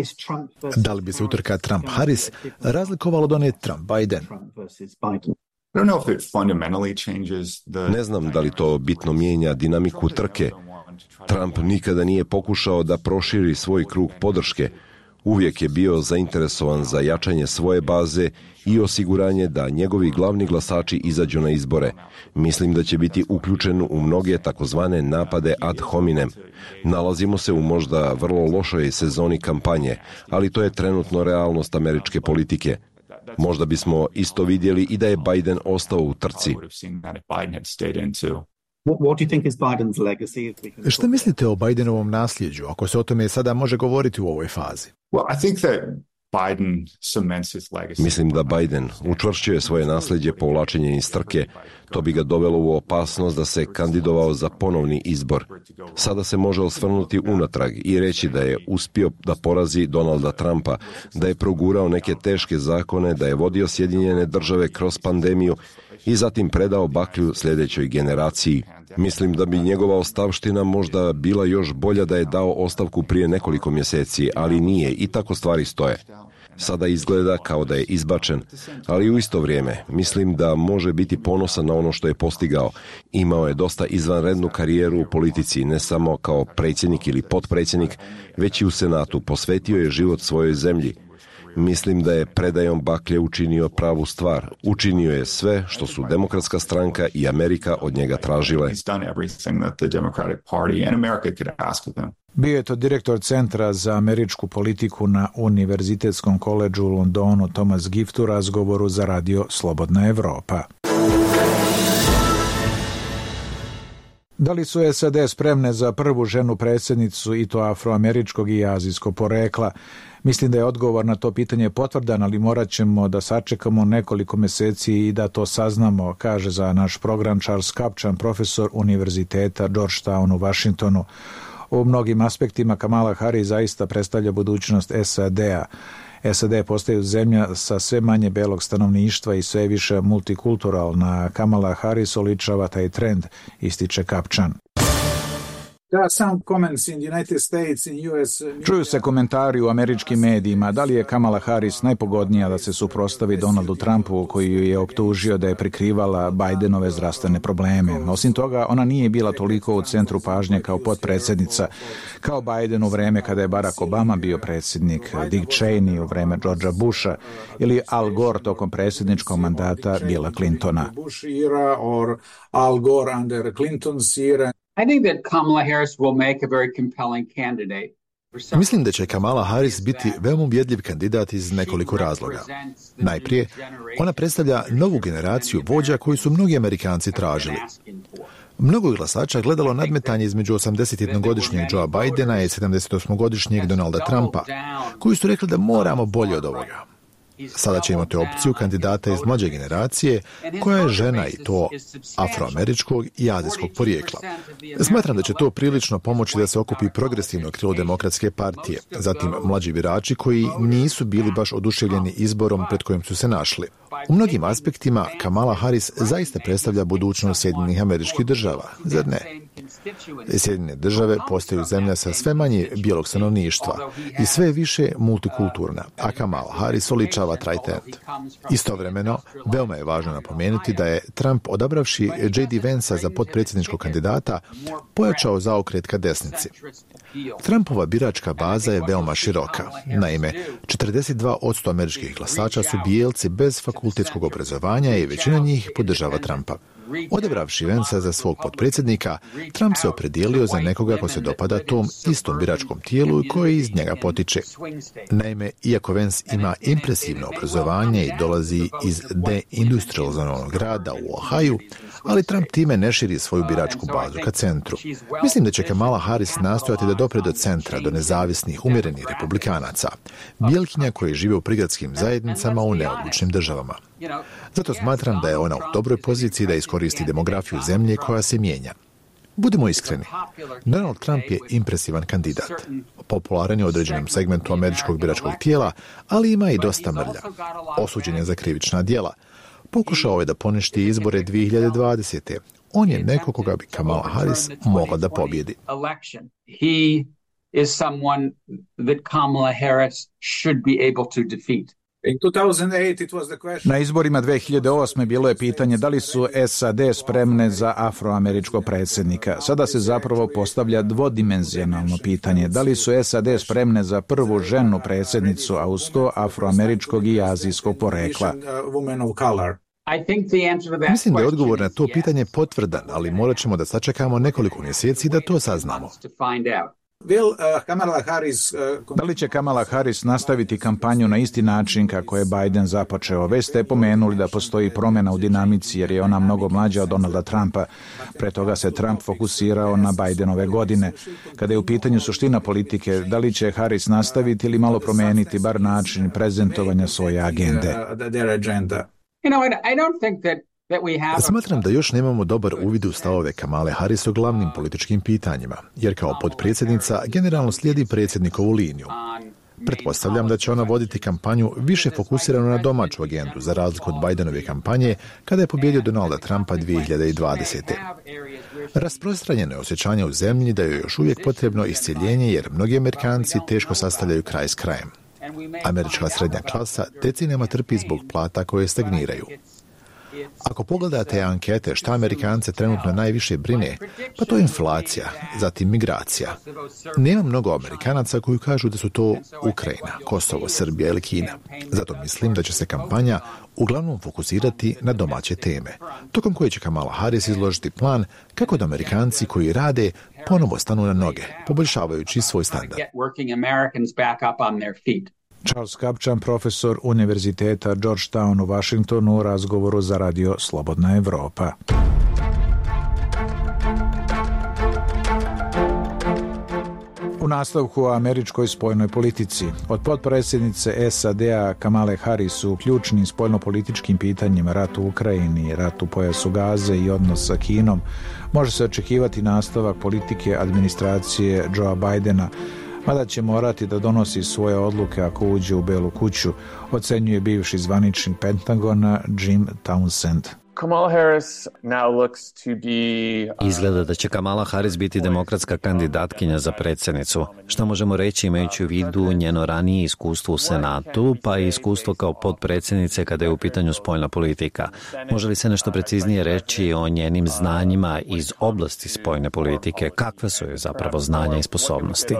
Da li bi se utrka Trump-Harris razlikovalo od one Trump-Biden? Ne znam da li to bitno mijenja dinamiku trke. Trump nikada nije pokušao da proširi svoj krug podrške. Uvijek je bio zainteresovan za jačanje svoje baze i osiguranje da njegovi glavni glasači izađu na izbore. Mislim da će biti uključen u mnoge takozvane napade ad hominem. Nalazimo se u možda vrlo lošoj sezoni kampanje, ali to je trenutno realnost američke politike. Možda bismo isto vidjeli i da je Biden ostao u trci. Šta mislite o Bidenovom nasljeđu, ako se o tome sada može govoriti u ovoj fazi? Mislim da Biden učvršćuje svoje nasljeđe povlačenjem iz trke. To bi ga dovelo u opasnost da se kandidovao za ponovni izbor. Sada se može osvrnuti unatrag i reći da je uspio da porazi Donalda Trumpa, da je progurao neke teške zakone, da je vodio Sjedinjene države kroz pandemiju i zatim predao baklju sljedećoj generaciji. Mislim da bi njegova ostavština možda bila još bolja da je dao ostavku prije nekoliko mjeseci, ali nije i tako stvari stoje. Sada izgleda kao da je izbačen, ali u isto vrijeme mislim da može biti ponosan na ono što je postigao. Imao je dosta izvanrednu karijeru u politici, ne samo kao predsjednik ili potpredsjednik, već i u Senatu. Posvetio je život svojoj zemlji. Mislim da je predajom baklje učinio pravu stvar. Učinio je sve što su Demokratska stranka i Amerika od njega tražile. Bio je to direktor Centra za američku politiku na Univerzitetskom koledžu u Londonu Thomas Gift u razgovoru za radio Slobodna Evropa. Da li su S A D spremne za prvu ženu predsjednicu i to afroameričkog i azijskog porekla? Mislim da je odgovor na to pitanje potvrdan, ali morat ćemo da sačekamo nekoliko mjeseci i da to saznamo, kaže za naš program Charles Kupchan, profesor Univerziteta Georgetown u Washingtonu. U mnogim aspektima Kamala Harris zaista predstavlja budućnost S A D-a. S A D postaju zemlja sa sve manje belog stanovništva i sve više multikulturalna. Kamala Harris oličava taj trend, ističe Kupchan. Čuju se komentari u američkim medijima da li je Kamala Harris najpogodnija da se suprotstavi Donaldu Trumpu koji ju je optužio da je prikrivala Bidenove zdravstvene probleme. Osim toga, ona nije bila toliko u centru pažnje kao potpredsjednica, kao Biden u vreme kada je Barack Obama bio predsjednik, Dick Cheney u vreme Georgea Busha ili Al Gore tokom predsjedničkog mandata Billa Clintona. I think that Kamala Harris will make a very compelling candidate. Mislim da će Kamala Harris biti veoma ubjedljiv kandidat iz nekoliko razloga. Najprije, ona predstavlja novu generaciju vođa koju su mnogi Amerikanci tražili. Mnogo glasača gledalo nadmetanje između osamdesetjednogodišnjeg Joea Bidena i sedamdesetosmogodišnjeg Donalda Trumpa, koji su rekli da moramo bolje od ovoga. Sada će imati opciju kandidata iz mlađe generacije koja je žena i to afroameričkog i azijskog porijekla. Smatram da će to prilično pomoći da se okupi progresivno krilo Demokratske partije, zatim mlađi birači koji nisu bili baš oduševljeni izborom pred kojim su se našli. U mnogim aspektima Kamala Harris zaista predstavlja budućnost Sjedinjenih Američkih Država, zar ne? Sjedinjene države postaju zemlja sa sve manje bijelog stanovništva i sve više multikulturna, a Kamala Harris oličava taj trend. Istovremeno, veoma je važno napomenuti da je Trump, odabravši J D Vance-a za potpredsjedničkog kandidata, pojačao zaokret ka desnici. Trumpova biračka baza je veoma široka. Naime, četrdeset dva posto američkih glasača su bijelci bez fakultetskog obrazovanja i većina njih podržava Trumpa. Odabravši Vance-a za svog potpredsjednika, Trump se opredijelio za nekoga ko se dopada tom istom biračkom tijelu i koji iz njega potiče. Naime, iako Vance ima impresivno obrazovanje i dolazi iz deindustrializovanog grada u Ohaju, ali Trump time ne širi svoju biračku bazu ka centru. Mislim da će Kamala Harris nastojati da dopre do centra, do nezavisnih, umjerenih republikanaca, bijelkinja koji žive u prigradskim zajednicama u neodlučnim državama. Zato smatram da je ona u dobroj poziciji da iskoristi demografiju zemlje koja se mijenja. Budimo iskreni, Donald Trump je impresivan kandidat. Popularan je u određenom segmentu američkog biračkog tijela, ali ima i dosta mrlja. Osuđen je za krivična djela. Pokušao je da poništi izbore dvije hiljade dvadesete. On je neko koga bi Kamala Harris mogla da pobjedi. He is someone that Kamala Harris should be able to defeat. Na izborima dve hiljade osme bilo je pitanje da li su S A D spremne za afroameričkog predsjednika. Sada se zapravo postavlja dvodimenzionalno pitanje. Da li su S A D spremne za prvu ženu predsjednicu, a uz to afroameričkog i azijskog porekla? Mislim da je odgovor na to pitanje potvrdan, ali morat ćemo da sačekamo nekoliko mjeseci da to saznamo. Da li će Kamala Harris nastaviti kampanju na isti način kako je Biden započeo? Već ste pomenuli da postoji promjena u dinamici jer je ona mnogo mlađa od Donalda Trumpa. Pre toga se Trump fokusirao na Bidenove godine. Kada je u pitanju suština politike, da li će Harris nastaviti ili malo promijeniti bar način prezentovanja svoje agende? Smatram da još nemamo dobar uvid u stavove Kamale Harris o glavnim političkim pitanjima, jer kao potpredsjednica generalno slijedi predsjednikovu liniju. Pretpostavljam da će ona voditi kampanju više fokusiranu na domaću agendu, za razliku od Bidenove kampanje kada je pobjedio Donalda Trumpa dvije hiljade dvadesete. Rasprostranjeno je osjećanje u zemlji da je još uvijek potrebno iscjeljenje jer mnogi Amerikanci teško sastavljaju kraj s krajem. Američka srednja klasa decenijama trpi zbog plata koje stagniraju. Ako pogledate ankete šta Amerikance trenutno najviše brine, pa to je inflacija, zatim migracija. Nema mnogo Amerikanaca koji kažu da su to Ukrajina, Kosovo, Srbija ili Kina. Zato mislim da će se kampanja uglavnom fokusirati na domaće teme, tokom koje će Kamala Harris izložiti plan kako da Amerikanci koji rade ponovo stanu na noge, poboljšavajući svoj standard. Charles Kapčan, profesor Univerziteta Georgetown u Washingtonu, u razgovoru za radio Slobodna Evropa. U nastavku o američkoj spoljnoj politici. Od potpredsjednice S A D-a Kamale Harris u ključnim spoljnopolitičkim pitanjima, rat u Ukrajini, rat u pojasu Gaze i odnos sa Kinom, može se očekivati nastavak politike administracije Joea Bidena, mada će morati da donosi svoje odluke ako uđe u Belu kuću, ocenjuje bivši zvaničnik Pentagona Jim Townsend. Kamala Harris now looks to be... Izgleda da će Kamala Harris biti demokratska kandidatkinja za predsjednicu. Što možemo reći imajući u vidu njeno ranije iskustvo u Senatu, pa i iskustvo kao potpredsjednice kada je u pitanju spoljna politika. Može li se nešto preciznije reći o njenim znanjima iz oblasti spoljne politike? Kakve su joj zapravo znanja i sposobnosti?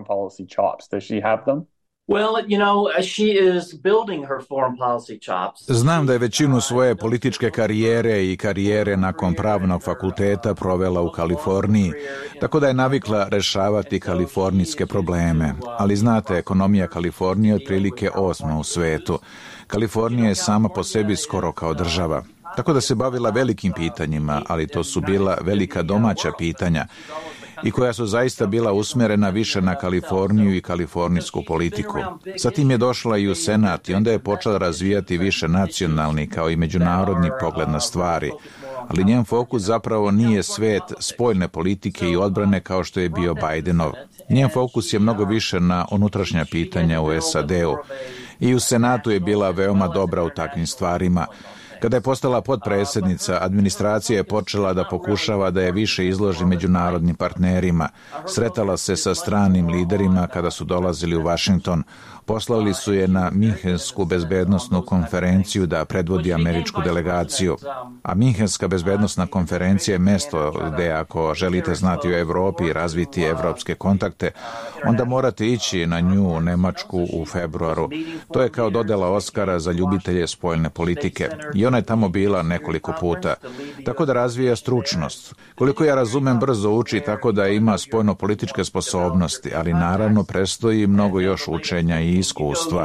Well, you know, she is building her foreign policy chops. Znam da je većinu svoje političke karijere i karijere nakon pravnog fakulteta provela u Kaliforniji, tako da je navikla rešavati kalifornijske probleme. Ali znate, ekonomija Kalifornije je otprilike osma u svetu. Kalifornija je sama po sebi skoro kao država. Tako da se bavila velikim pitanjima, ali to su bila velika domaća pitanja i koja su zaista bila usmjerena više na Kaliforniju i kalifornijsku politiku. Zatim je došla i u Senat i onda je počela razvijati više nacionalni kao i međunarodni pogled na stvari. Ali njen fokus zapravo nije svet spoljne politike i odbrane kao što je bio Bidenov. Njen fokus je mnogo više na unutrašnja pitanja u S A D-u. I u Senatu je bila veoma dobra u takvim stvarima. Kada je postala potpredsjednica, administracija je počela da pokušava da je više izloži međunarodnim partnerima. Sretala se sa stranim liderima kada su dolazili u Washington. Poslali su je na Minhensku bezbednosnu konferenciju da predvodi američku delegaciju. A Minhenska bezbednosna konferencija je mjesto gdje ako želite znati o Evropi i razviti evropske kontakte, onda morate ići na nju u Nemačku u februaru. To je kao dodjela Oskara za ljubitelje spoljne politike. I ona je tamo bila nekoliko puta. Tako da razvija stručnost. Koliko ja razumem, brzo uči tako da ima spoljno-političke sposobnosti, ali naravno prestoji mnogo još učenja i iskustva.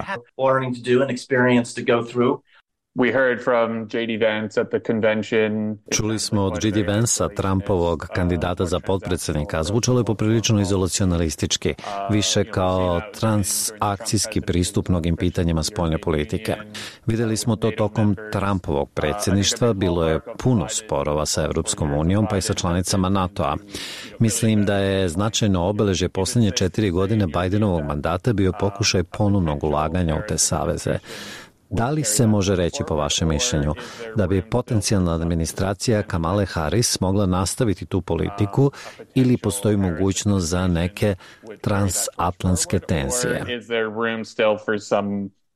We heard from J D Vance at the convention. Čuli smo od J D Vance-a, Trumpovog kandidata za potpredsjednika. Zvučalo je poprilično izolacionalistički, više kao transakcijski pristup mnogim pitanjima spoljne politike. Vidjeli smo to tokom Trumpovog predsjedništva, bilo je puno sporova sa Europskom unijom pa i sa članicama NATO-a. Mislim da je značajno obeležje posljednje četiri godine Bidenovog mandata bio pokušaj ponovnog ulaganja u te saveze. Da li se može reći, po vašem mišljenju, da bi potencijalna administracija Kamale Harris mogla nastaviti tu politiku ili postoji mogućnost za neke transatlantske tenzije?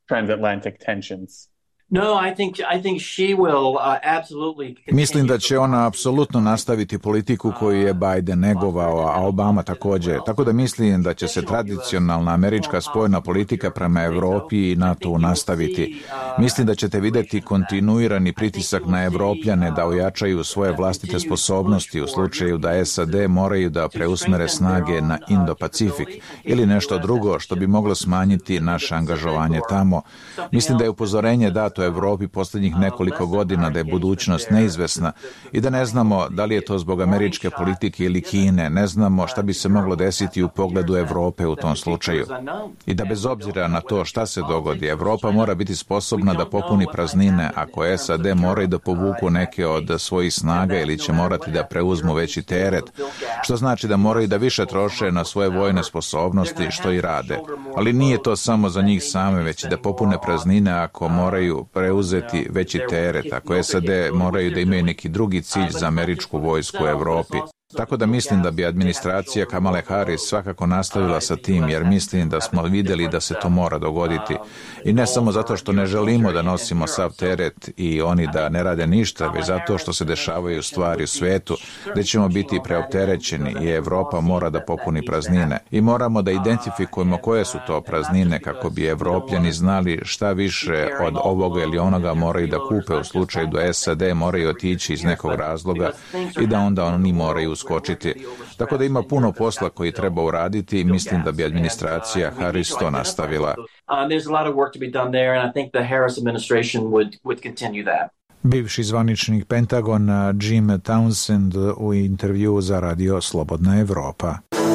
transatlantic tensions. No, I think I think she will uh, absolutely. Mislim da će ona apsolutno nastaviti politiku koju je Biden negovao, a Obama također. Tako da mislim da će se tradicionalna američka spoljna politika prema Evropi i NATO nastaviti. Mislim da ćete vidjeti kontinuirani pritisak na Evropljane da ojačaju svoje vlastite sposobnosti u slučaju da S A D moraju da preusmere snage na Indo-Pacifik ili nešto drugo što bi moglo smanjiti naše angažovanje tamo. Mislim da je upozorenje dato Evropi posljednjih nekoliko godina da je budućnost neizvesna i da ne znamo da li je to zbog američke politike ili Kine, ne znamo šta bi se moglo desiti u pogledu Evrope u tom slučaju. I da bez obzira na to šta se dogodi, Evropa mora biti sposobna da popuni praznine ako S A D moraju da povuku neke od svojih snaga ili će morati da preuzmu veći teret, što znači da moraju da više troše na svoje vojne sposobnosti, što i rade. Ali nije to samo za njih same, već i da popune praznine ako moraju preuzeti veći teret, ako S A D moraju da imaju neki drugi cilj za američku vojsku u Evropi. Tako da mislim da bi administracija Kamale Harris svakako nastavila sa tim, jer mislim da smo vidjeli da se to mora dogoditi. I ne samo zato što ne želimo da nosimo sav teret i oni da ne rade ništa, već zato što se dešavaju stvari u svetu gdje ćemo biti preopterećeni i Evropa mora da popuni praznine. I moramo da identifikujemo koje su to praznine kako bi Evropljani znali šta više od ovoga ili onoga moraju da kupe u slučaju da S A D moraju otići iz nekog razloga i da onda oni moraju skočiti. Tako da ima puno posla koji treba uraditi i mislim da bi administracija Harris to nastavila. Bivši zvaničnik Pentagona Jim Townsend u intervjuu za radio Slobodna Evropa.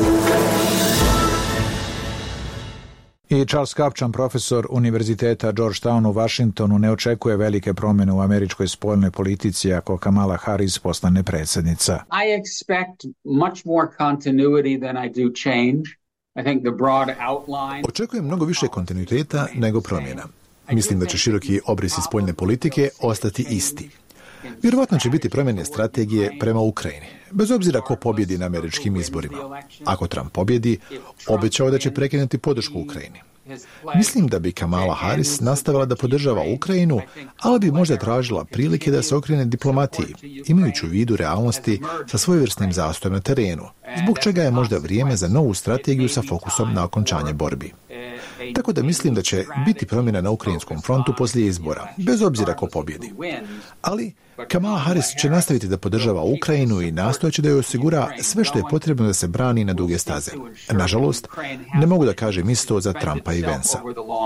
I Charles Kupchan, profesor Univerziteta Georgetown u Washingtonu, ne očekuje velike promjene u američkoj spoljnoj politici ako Kamala Harris postane predsjednica. I expect much more continuity than I do change. I think the broad outline... Očekujem mnogo više kontinuiteta nego promjena. Mislim da će široki obrisi spoljne politike ostati isti. Vjerovatno će biti promjene strategije prema Ukrajini, bez obzira ko pobjedi na američkim izborima. Ako Trump pobjedi, obećao da će prekinuti podršku Ukrajini. Mislim da bi Kamala Harris nastavila da podržava Ukrajinu, ali bi možda tražila prilike da se okrene diplomatiji, imajući u vidu realnosti sa svojevrsnim zastojem na terenu, zbog čega je možda vrijeme za novu strategiju sa fokusom na okončanje borbi. Tako da mislim da će biti promjena na ukrajinskom frontu poslije izbora, bez obzira ko pobjedi. Ali Kamala Harris će nastaviti da podržava Ukrajinu i nastojeći da joj osigura sve što je potrebno da se brani na duge staze. Nažalost, ne mogu da kažem isto za Trumpa i Vansa.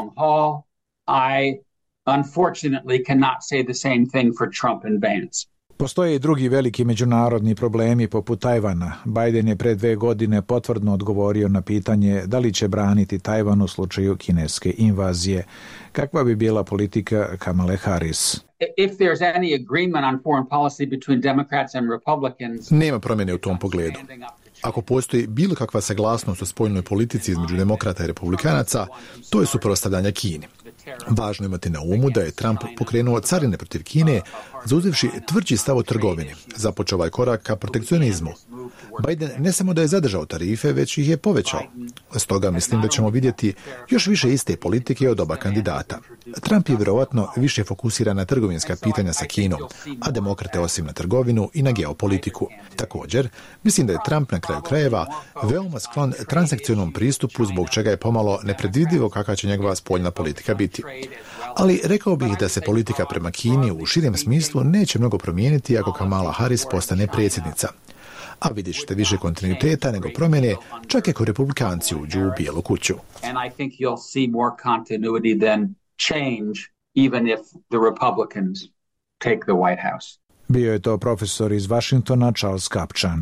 I unfortunately cannot say the same thing for Trump and Vance. Postoje i drugi veliki međunarodni problemi poput Tajvana. Biden je pre dve godine potvrdno odgovorio na pitanje da li će braniti Tajvan u slučaju kineske invazije. Kakva bi bila politika Kamale Harris? If there's any agreement on foreign policy between Democrats and Republicans... Nema promjene u tom pogledu. Ako postoji bilo kakva saglasnost o spoljnoj politici između demokrata i republikanaca, to je suprotstavljanje Kini. Važno imati na umu da je Trump pokrenuo carine protiv Kine, zauzevši tvrđi stav o trgovini, započeo ovaj korak ka protekcionizmu. Biden ne samo da je zadržao tarife, već ih je povećao. Stoga mislim da ćemo vidjeti još više iste politike od oba kandidata. Trump je vjerovatno više fokusiran na trgovinska pitanja sa Kinom, a demokrate osim na trgovinu i na geopolitiku. Također, mislim da je Trump na kraju krajeva veoma sklon transakcionalnom pristupu, zbog čega je pomalo nepredvidivo kakva će njegova spoljna politika biti. Ali rekao bih da se politika prema Kini u širem smislu neće mnogo promijeniti ako Kamala Harris postane predsjednica. A vidjet ćete više kontinuiteta nego promjene, čak i ako republikanci uđu u Bijelu kuću. And I think you'll see more continuity than change, even if the Republicans take the White House. Bio je to profesor iz Washingtona Charles Kupchan.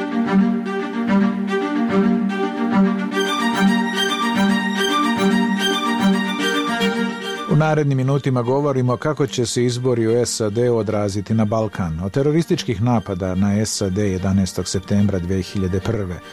U narednim minutima govorimo kako će se izbori u S A D odraziti na Balkan. Od terorističkih napada na S A D jedanaestog septembra dve hiljade prve.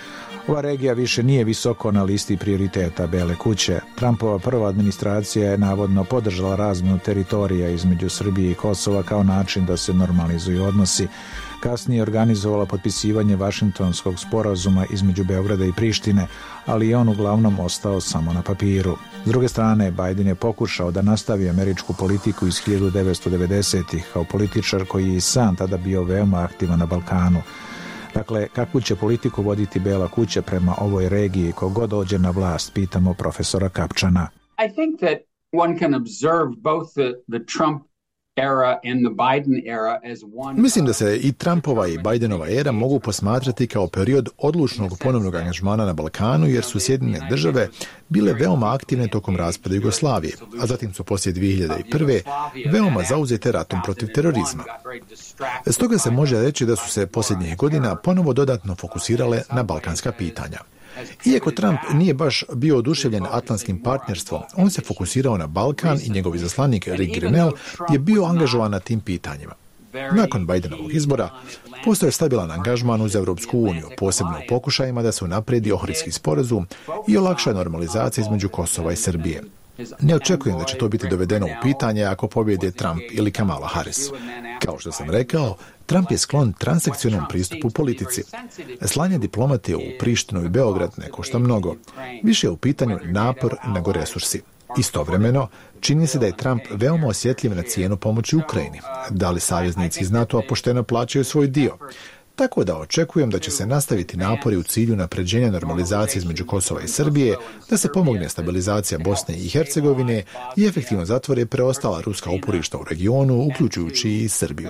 Ova regija više nije visoko na listi prioriteta Bele kuće. Trumpova prva administracija je navodno podržala razmjenu teritorija između Srbije i Kosova kao način da se normalizuju odnosi. Kasnije je organizovala potpisivanje Vašingtonskog sporazuma između Beograda i Prištine, ali je on uglavnom ostao samo na papiru. S druge strane, Biden je pokušao da nastavi američku politiku iz hiljadu devetsto devedesetih kao političar koji je i sam tada bio veoma aktivan na Balkanu. Dakle, kakvu će politiku voditi Bela kuća prema ovoj regiji kogod dođe na vlast, pitamo profesora Kapčana. I think that one can observe both the, the Trump era and the Biden era as one. Mislim da se i Trumpova i Bidenova era mogu posmatrati kao period odlučnog ponovnog angažmana na Balkanu, jer su Sjedinjene države bile veoma aktivne tokom raspada Jugoslavije, a zatim su poslije dvije hiljade prve. veoma zauzete ratom protiv terorizma. Stoga se može reći da su se posljednjih godina ponovo dodatno fokusirale na balkanska pitanja. Iako Trump nije baš bio oduševljen atlantskim partnerstvom, on se fokusirao na Balkan i njegov izaslanik Rick Grenell je bio angažovan na tim pitanjima. Nakon Bidenovog izbora postoje stabilan angažman uz Europsku uniju, posebno u pokušajima da se unapredi Ohridski sporazum i olakša normalizacija između Kosova i Srbije. Ne očekujem da će to biti dovedeno u pitanje ako pobjede Trump ili Kamala Harris. Kao što sam rekao, Trump je sklon transakcionalnom pristupu politici. Slanje diplomate u Prištinu i Beograd ne košta mnogo. Više je u pitanju napor nego resursi. Istovremeno, čini se da je Trump veoma osjetljiv na cijenu pomoći Ukrajini. Da li saveznici iz NATO-a pošteno plaćaju svoj dio? Tako da očekujem da će se nastaviti napori u cilju napređenja normalizacije između Kosova i Srbije, da se pomogne stabilizacija Bosne i Hercegovine i efektivno zatvore preostala ruska uporišta u regionu, uključujući i Srbiju.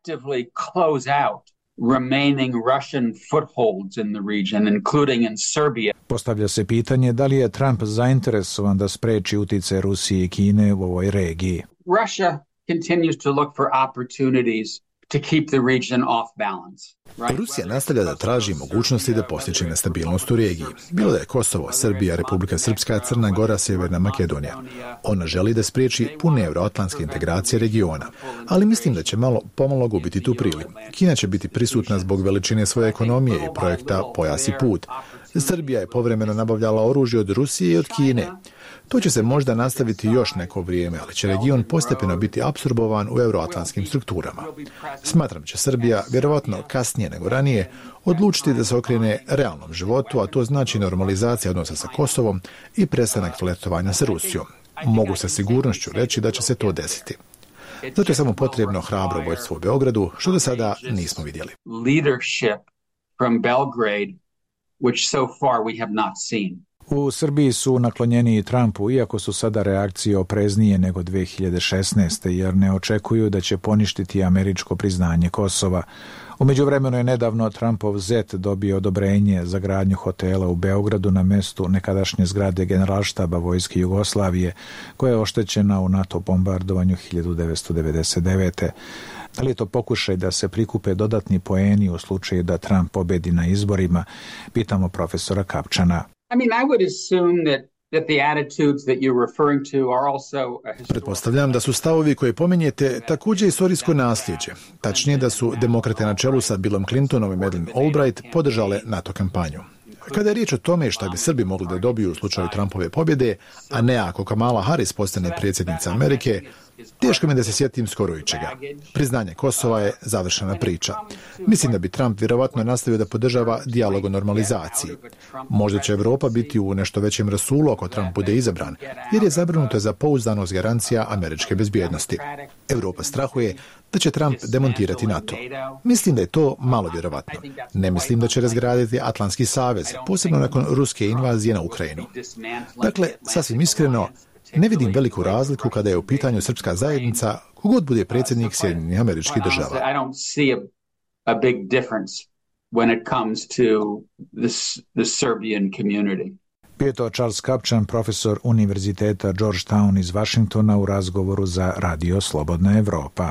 Postavlja se pitanje da li je Trump zainteresovan da spreči utjecaj Rusije i Kine u ovoj regiji. Russia continues to look for opportunities to keep the region off balance. Rusija nastavlja da traži mogućnosti da postiče nestabilnost u regiji. Bilo da je Kosovo, Srbija, Republika Srpska, Crna Gora, Sjeverna Makedonija. Ona želi da spriječi pune euroatlantske integracije regiona, ali mislim da će malo pomalo gubiti tu priliku. Kina će biti prisutna zbog veličine svoje ekonomije i projekta Pojas i put. Srbija je povremeno nabavljala oružje od Rusije i od Kine. To će se možda nastaviti još neko vrijeme, ali će region postepeno biti apsorbovan u euroatlantskim strukturama. Smatram će Srbija, vjerovatno kasnije nego ranije, odlučiti da se okrene realnom životu, a to znači normalizacija odnosa sa Kosovom i prestanak flertovanja sa Rusijom. Mogu sa sigurnošću reći da će se to desiti. Zato je samo potrebno hrabro vođstvo u Beogradu, što do sada nismo vidjeli. Leadership from Belgrade, which so far we have not seen. U Srbiji su naklonjeni Trumpu, iako su sada reakcije opreznije nego dvije hiljade šesnaeste. jer ne očekuju da će poništiti američko priznanje Kosova. U međuvremenu je nedavno Trumpov zet dobio odobrenje za gradnju hotela u Beogradu na mestu nekadašnje zgrade Generalštaba Vojske Jugoslavije, koja je oštećena u NATO bombardovanju hiljadu devetsto devedeset devete. Da li je to pokušaj da se prikupe dodatni poeni u slučaju da Trump pobedi na izborima, pitamo profesora Kapčana. I mean, I would assume that that the attitudes that you're referring to are also Pretpostavljam da su stavovi koje pominjete također istorijsko nasljeđe. Tačnije da su demokrate na čelu sa Billom Clintonom i Madeleine Albright podržale NATO kampanju. Kada je riječ o tome šta bi Srbi mogli da dobiju u slučaju Trumpove pobjede, a ne ako Kamala Harris postane predsjednica Amerike, teško mi da se sjetim skoro ičega. Priznanje Kosova je završena priča. Mislim da bi Trump vjerovatno nastavio da podržava dijalog o normalizaciji. Možda će Evropa biti u nešto većem rasulu ako Trump bude izabran, jer je zabrinuta za pouzdanost garancija američke bezbjednosti. Evropa strahuje da će Trump demontirati NATO. Mislim da je to malo vjerovatno. Ne mislim da će razgraditi Atlantski savez, posebno nakon ruske invazije na Ukrajinu. Dakle, sasvim iskreno, ne vidim veliku razliku kada je u pitanju srpska zajednica, kogod bude predsjednik Sjedinjenih Američkih Država. I don't see a, a big difference when it comes to the, the Serbian community. Pietro Charles Kapčan, profesor Univerziteta Georgetown iz Vašingtona u razgovoru za Radio Slobodna Evropa.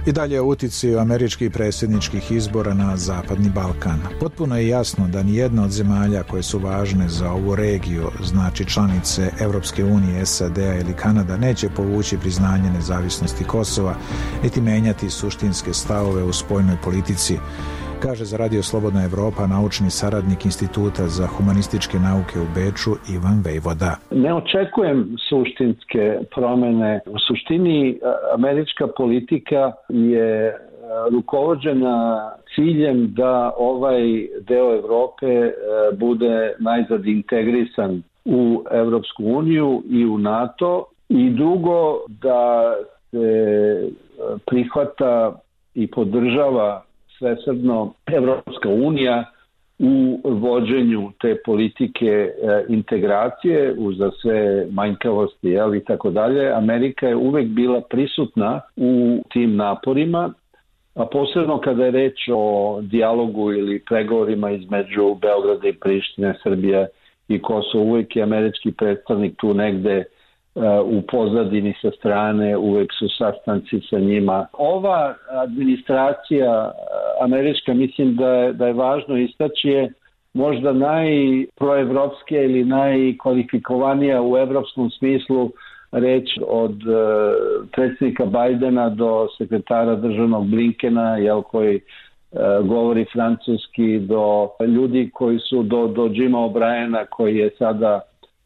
I dalje o uticaju američkih predsjedničkih izbora na Zapadni Balkan. Potpuno je jasno da nijedna od zemalja koje su važne za ovu regiju, znači članice Evropske unije, S A D-a ili Kanada, neće povući priznanje nezavisnosti Kosova, niti menjati suštinske stavove u spoljnoj politici, kaže za Radio Slobodna Evropa naučni saradnik Instituta za humanističke nauke u Beču Ivan Vejvoda. Ne očekujem suštinske promjene. U suštini američka politika je rukovođena ciljem da ovaj deo Evrope bude najzad integrisan u Evropsku uniju i u NATO, i drugo da se prihvata i podržava svesrdno Evropska unija u vođenju te politike e, integracije uza sve manjkavosti, jel, i tako dalje. Amerika je uvek bila prisutna u tim naporima, a posebno kada je reč o dijalogu ili pregovorima između Beograda i Prištine, Srbije i Kosova, uvek je američki predstavnik tu negde u pozadini sa strane, uvek su sastanci sa njima. Ova administracija američka, mislim da je, da je važno istaći, je možda najproevropskija ili najkvalifikovanija u evropskom smislu reč od uh, predsjednika Bajdena do sekretara državnog Blinkena, jel, koji uh, govori francuski, do ljudi koji su do, do Jima O'Briena, koji je sada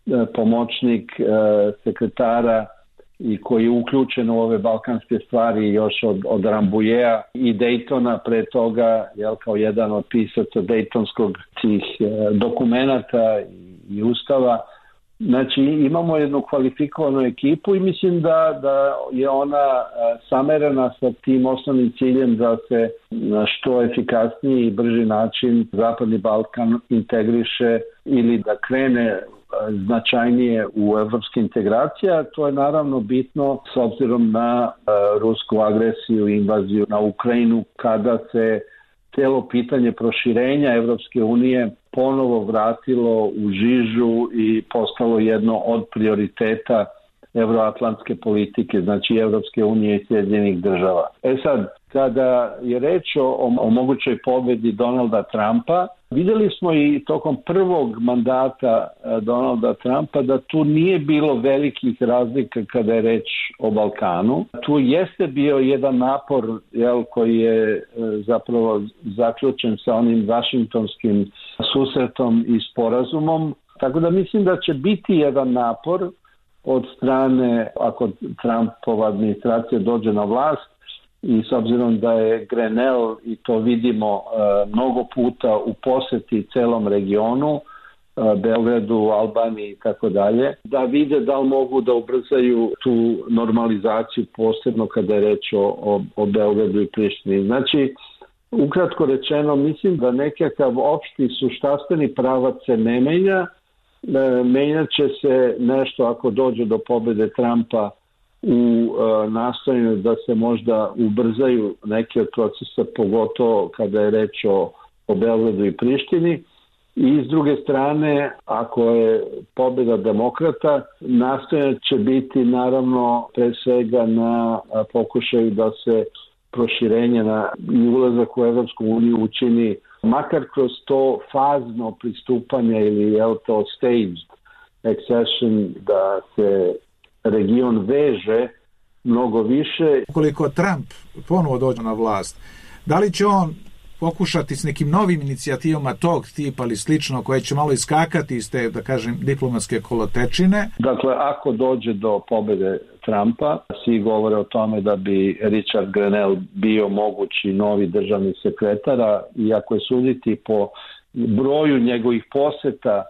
pomoćnik e, sekretara i koji je uključen u ove balkanske stvari još od, od Rambouillea i Daytona pre toga, jel, kao jedan od pisaca Daytonskog tih e, dokumenata i, i ustava. Znači imamo jednu kvalifikovanu ekipu i mislim da, da je ona e, samerena sa tim osnovnim ciljem da se na što efikasniji i brži način Zapadni Balkan integriše ili da krene značajnije u evropske integracije. To je naravno bitno s obzirom na uh, rusku agresiju i invaziju na Ukrajinu, kada se celo pitanje proširenja Evropske unije ponovo vratilo u žižu i postalo jedno od prioriteta evroatlantske politike, znači Evropske unije i Sjedinjenih država. E sad, kada je reč o, o mogućoj pobedi Donalda Trumpa, vidjeli smo i tokom prvog mandata Donalda Trumpa da tu nije bilo velikih razlika kada je reč o Balkanu. Tu jeste bio jedan napor, jel, koji je zapravo zaključen sa onim vašingtonskim susretom i sporazumom. Tako da mislim da će biti jedan napor od strane, ako Trumpova administracija dođe na vlast, i s obzirom da je Grenell, i to vidimo uh, mnogo puta u poseti celom regionu, uh, Beogradu, Albaniji i tako dalje, da vide da li mogu da ubrzaju tu normalizaciju, posebno kada je reč o, o, o Beogradu i Prištini. Znači, ukratko rečeno, mislim da nekakav opšti suštastveni pravac se ne menja, uh, menjat će se nešto ako dođe do pobede Trumpa u uh, nastojanju da se možda ubrzaju neki od procesa, pogotovo kada je reč o, o Beogradu i Prištini. I s druge strane, ako je pobjeda demokrata, nastojanje će biti naravno pre svega na pokušaju da se proširenje na i ulazak u Evropsku uniju učini makar kroz to fazno pristupanje ili je to staged accession, da se region veže mnogo više. Ukoliko Trump ponovo dođe na vlast, da li će on pokušati s nekim novim inicijativama tog tipa ili slično, koje će malo iskakati iz te, da kažem, diplomatske kolotečine? Dakle, ako dođe do pobjede Trumpa, svi govore o tome da bi Richard Grenell bio mogući novi državni sekretar, i ako je suditi po broju njegovih poseta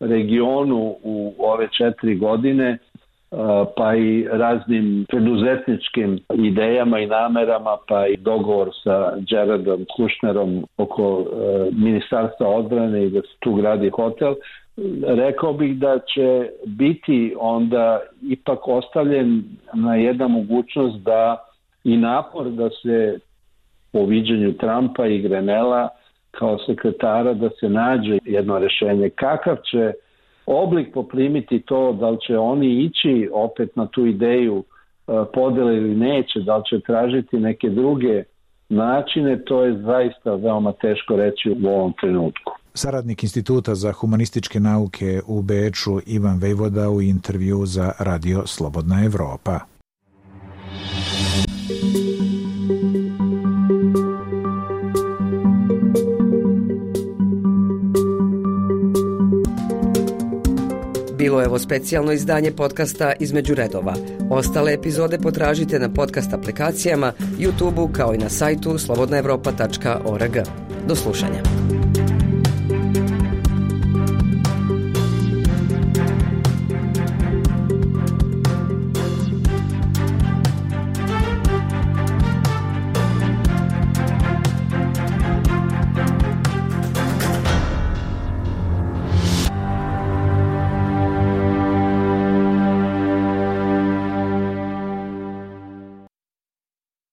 regionu u ove četiri godine, pa i raznim preduzetničkim idejama i namerama, pa i dogovor sa Jaredom Kushnerom oko e, ministarstva odbrane i da se tu gradi hotel, rekao bih da će biti onda ipak ostavljen na jedna mogućnost da i napor da se po viđenju Trumpa i Grenella kao sekretara da se nađe jedno rešenje. Kakav će oblik poprimiti to, da li će oni ići opet na tu ideju podele ili neće, da li će tražiti neke druge načine, to je zaista veoma teško reći u ovom trenutku. Saradnik Instituta za humanističke nauke u Beču Ivan Vejvoda u intervju za Radio Slobodna Evropa. Bilo je ovo specijalno izdanje podcasta Između redova. Ostale epizode potražite na podcast aplikacijama, YouTubeu kao i na sajtu slobodna evropa tačka org. Do slušanja.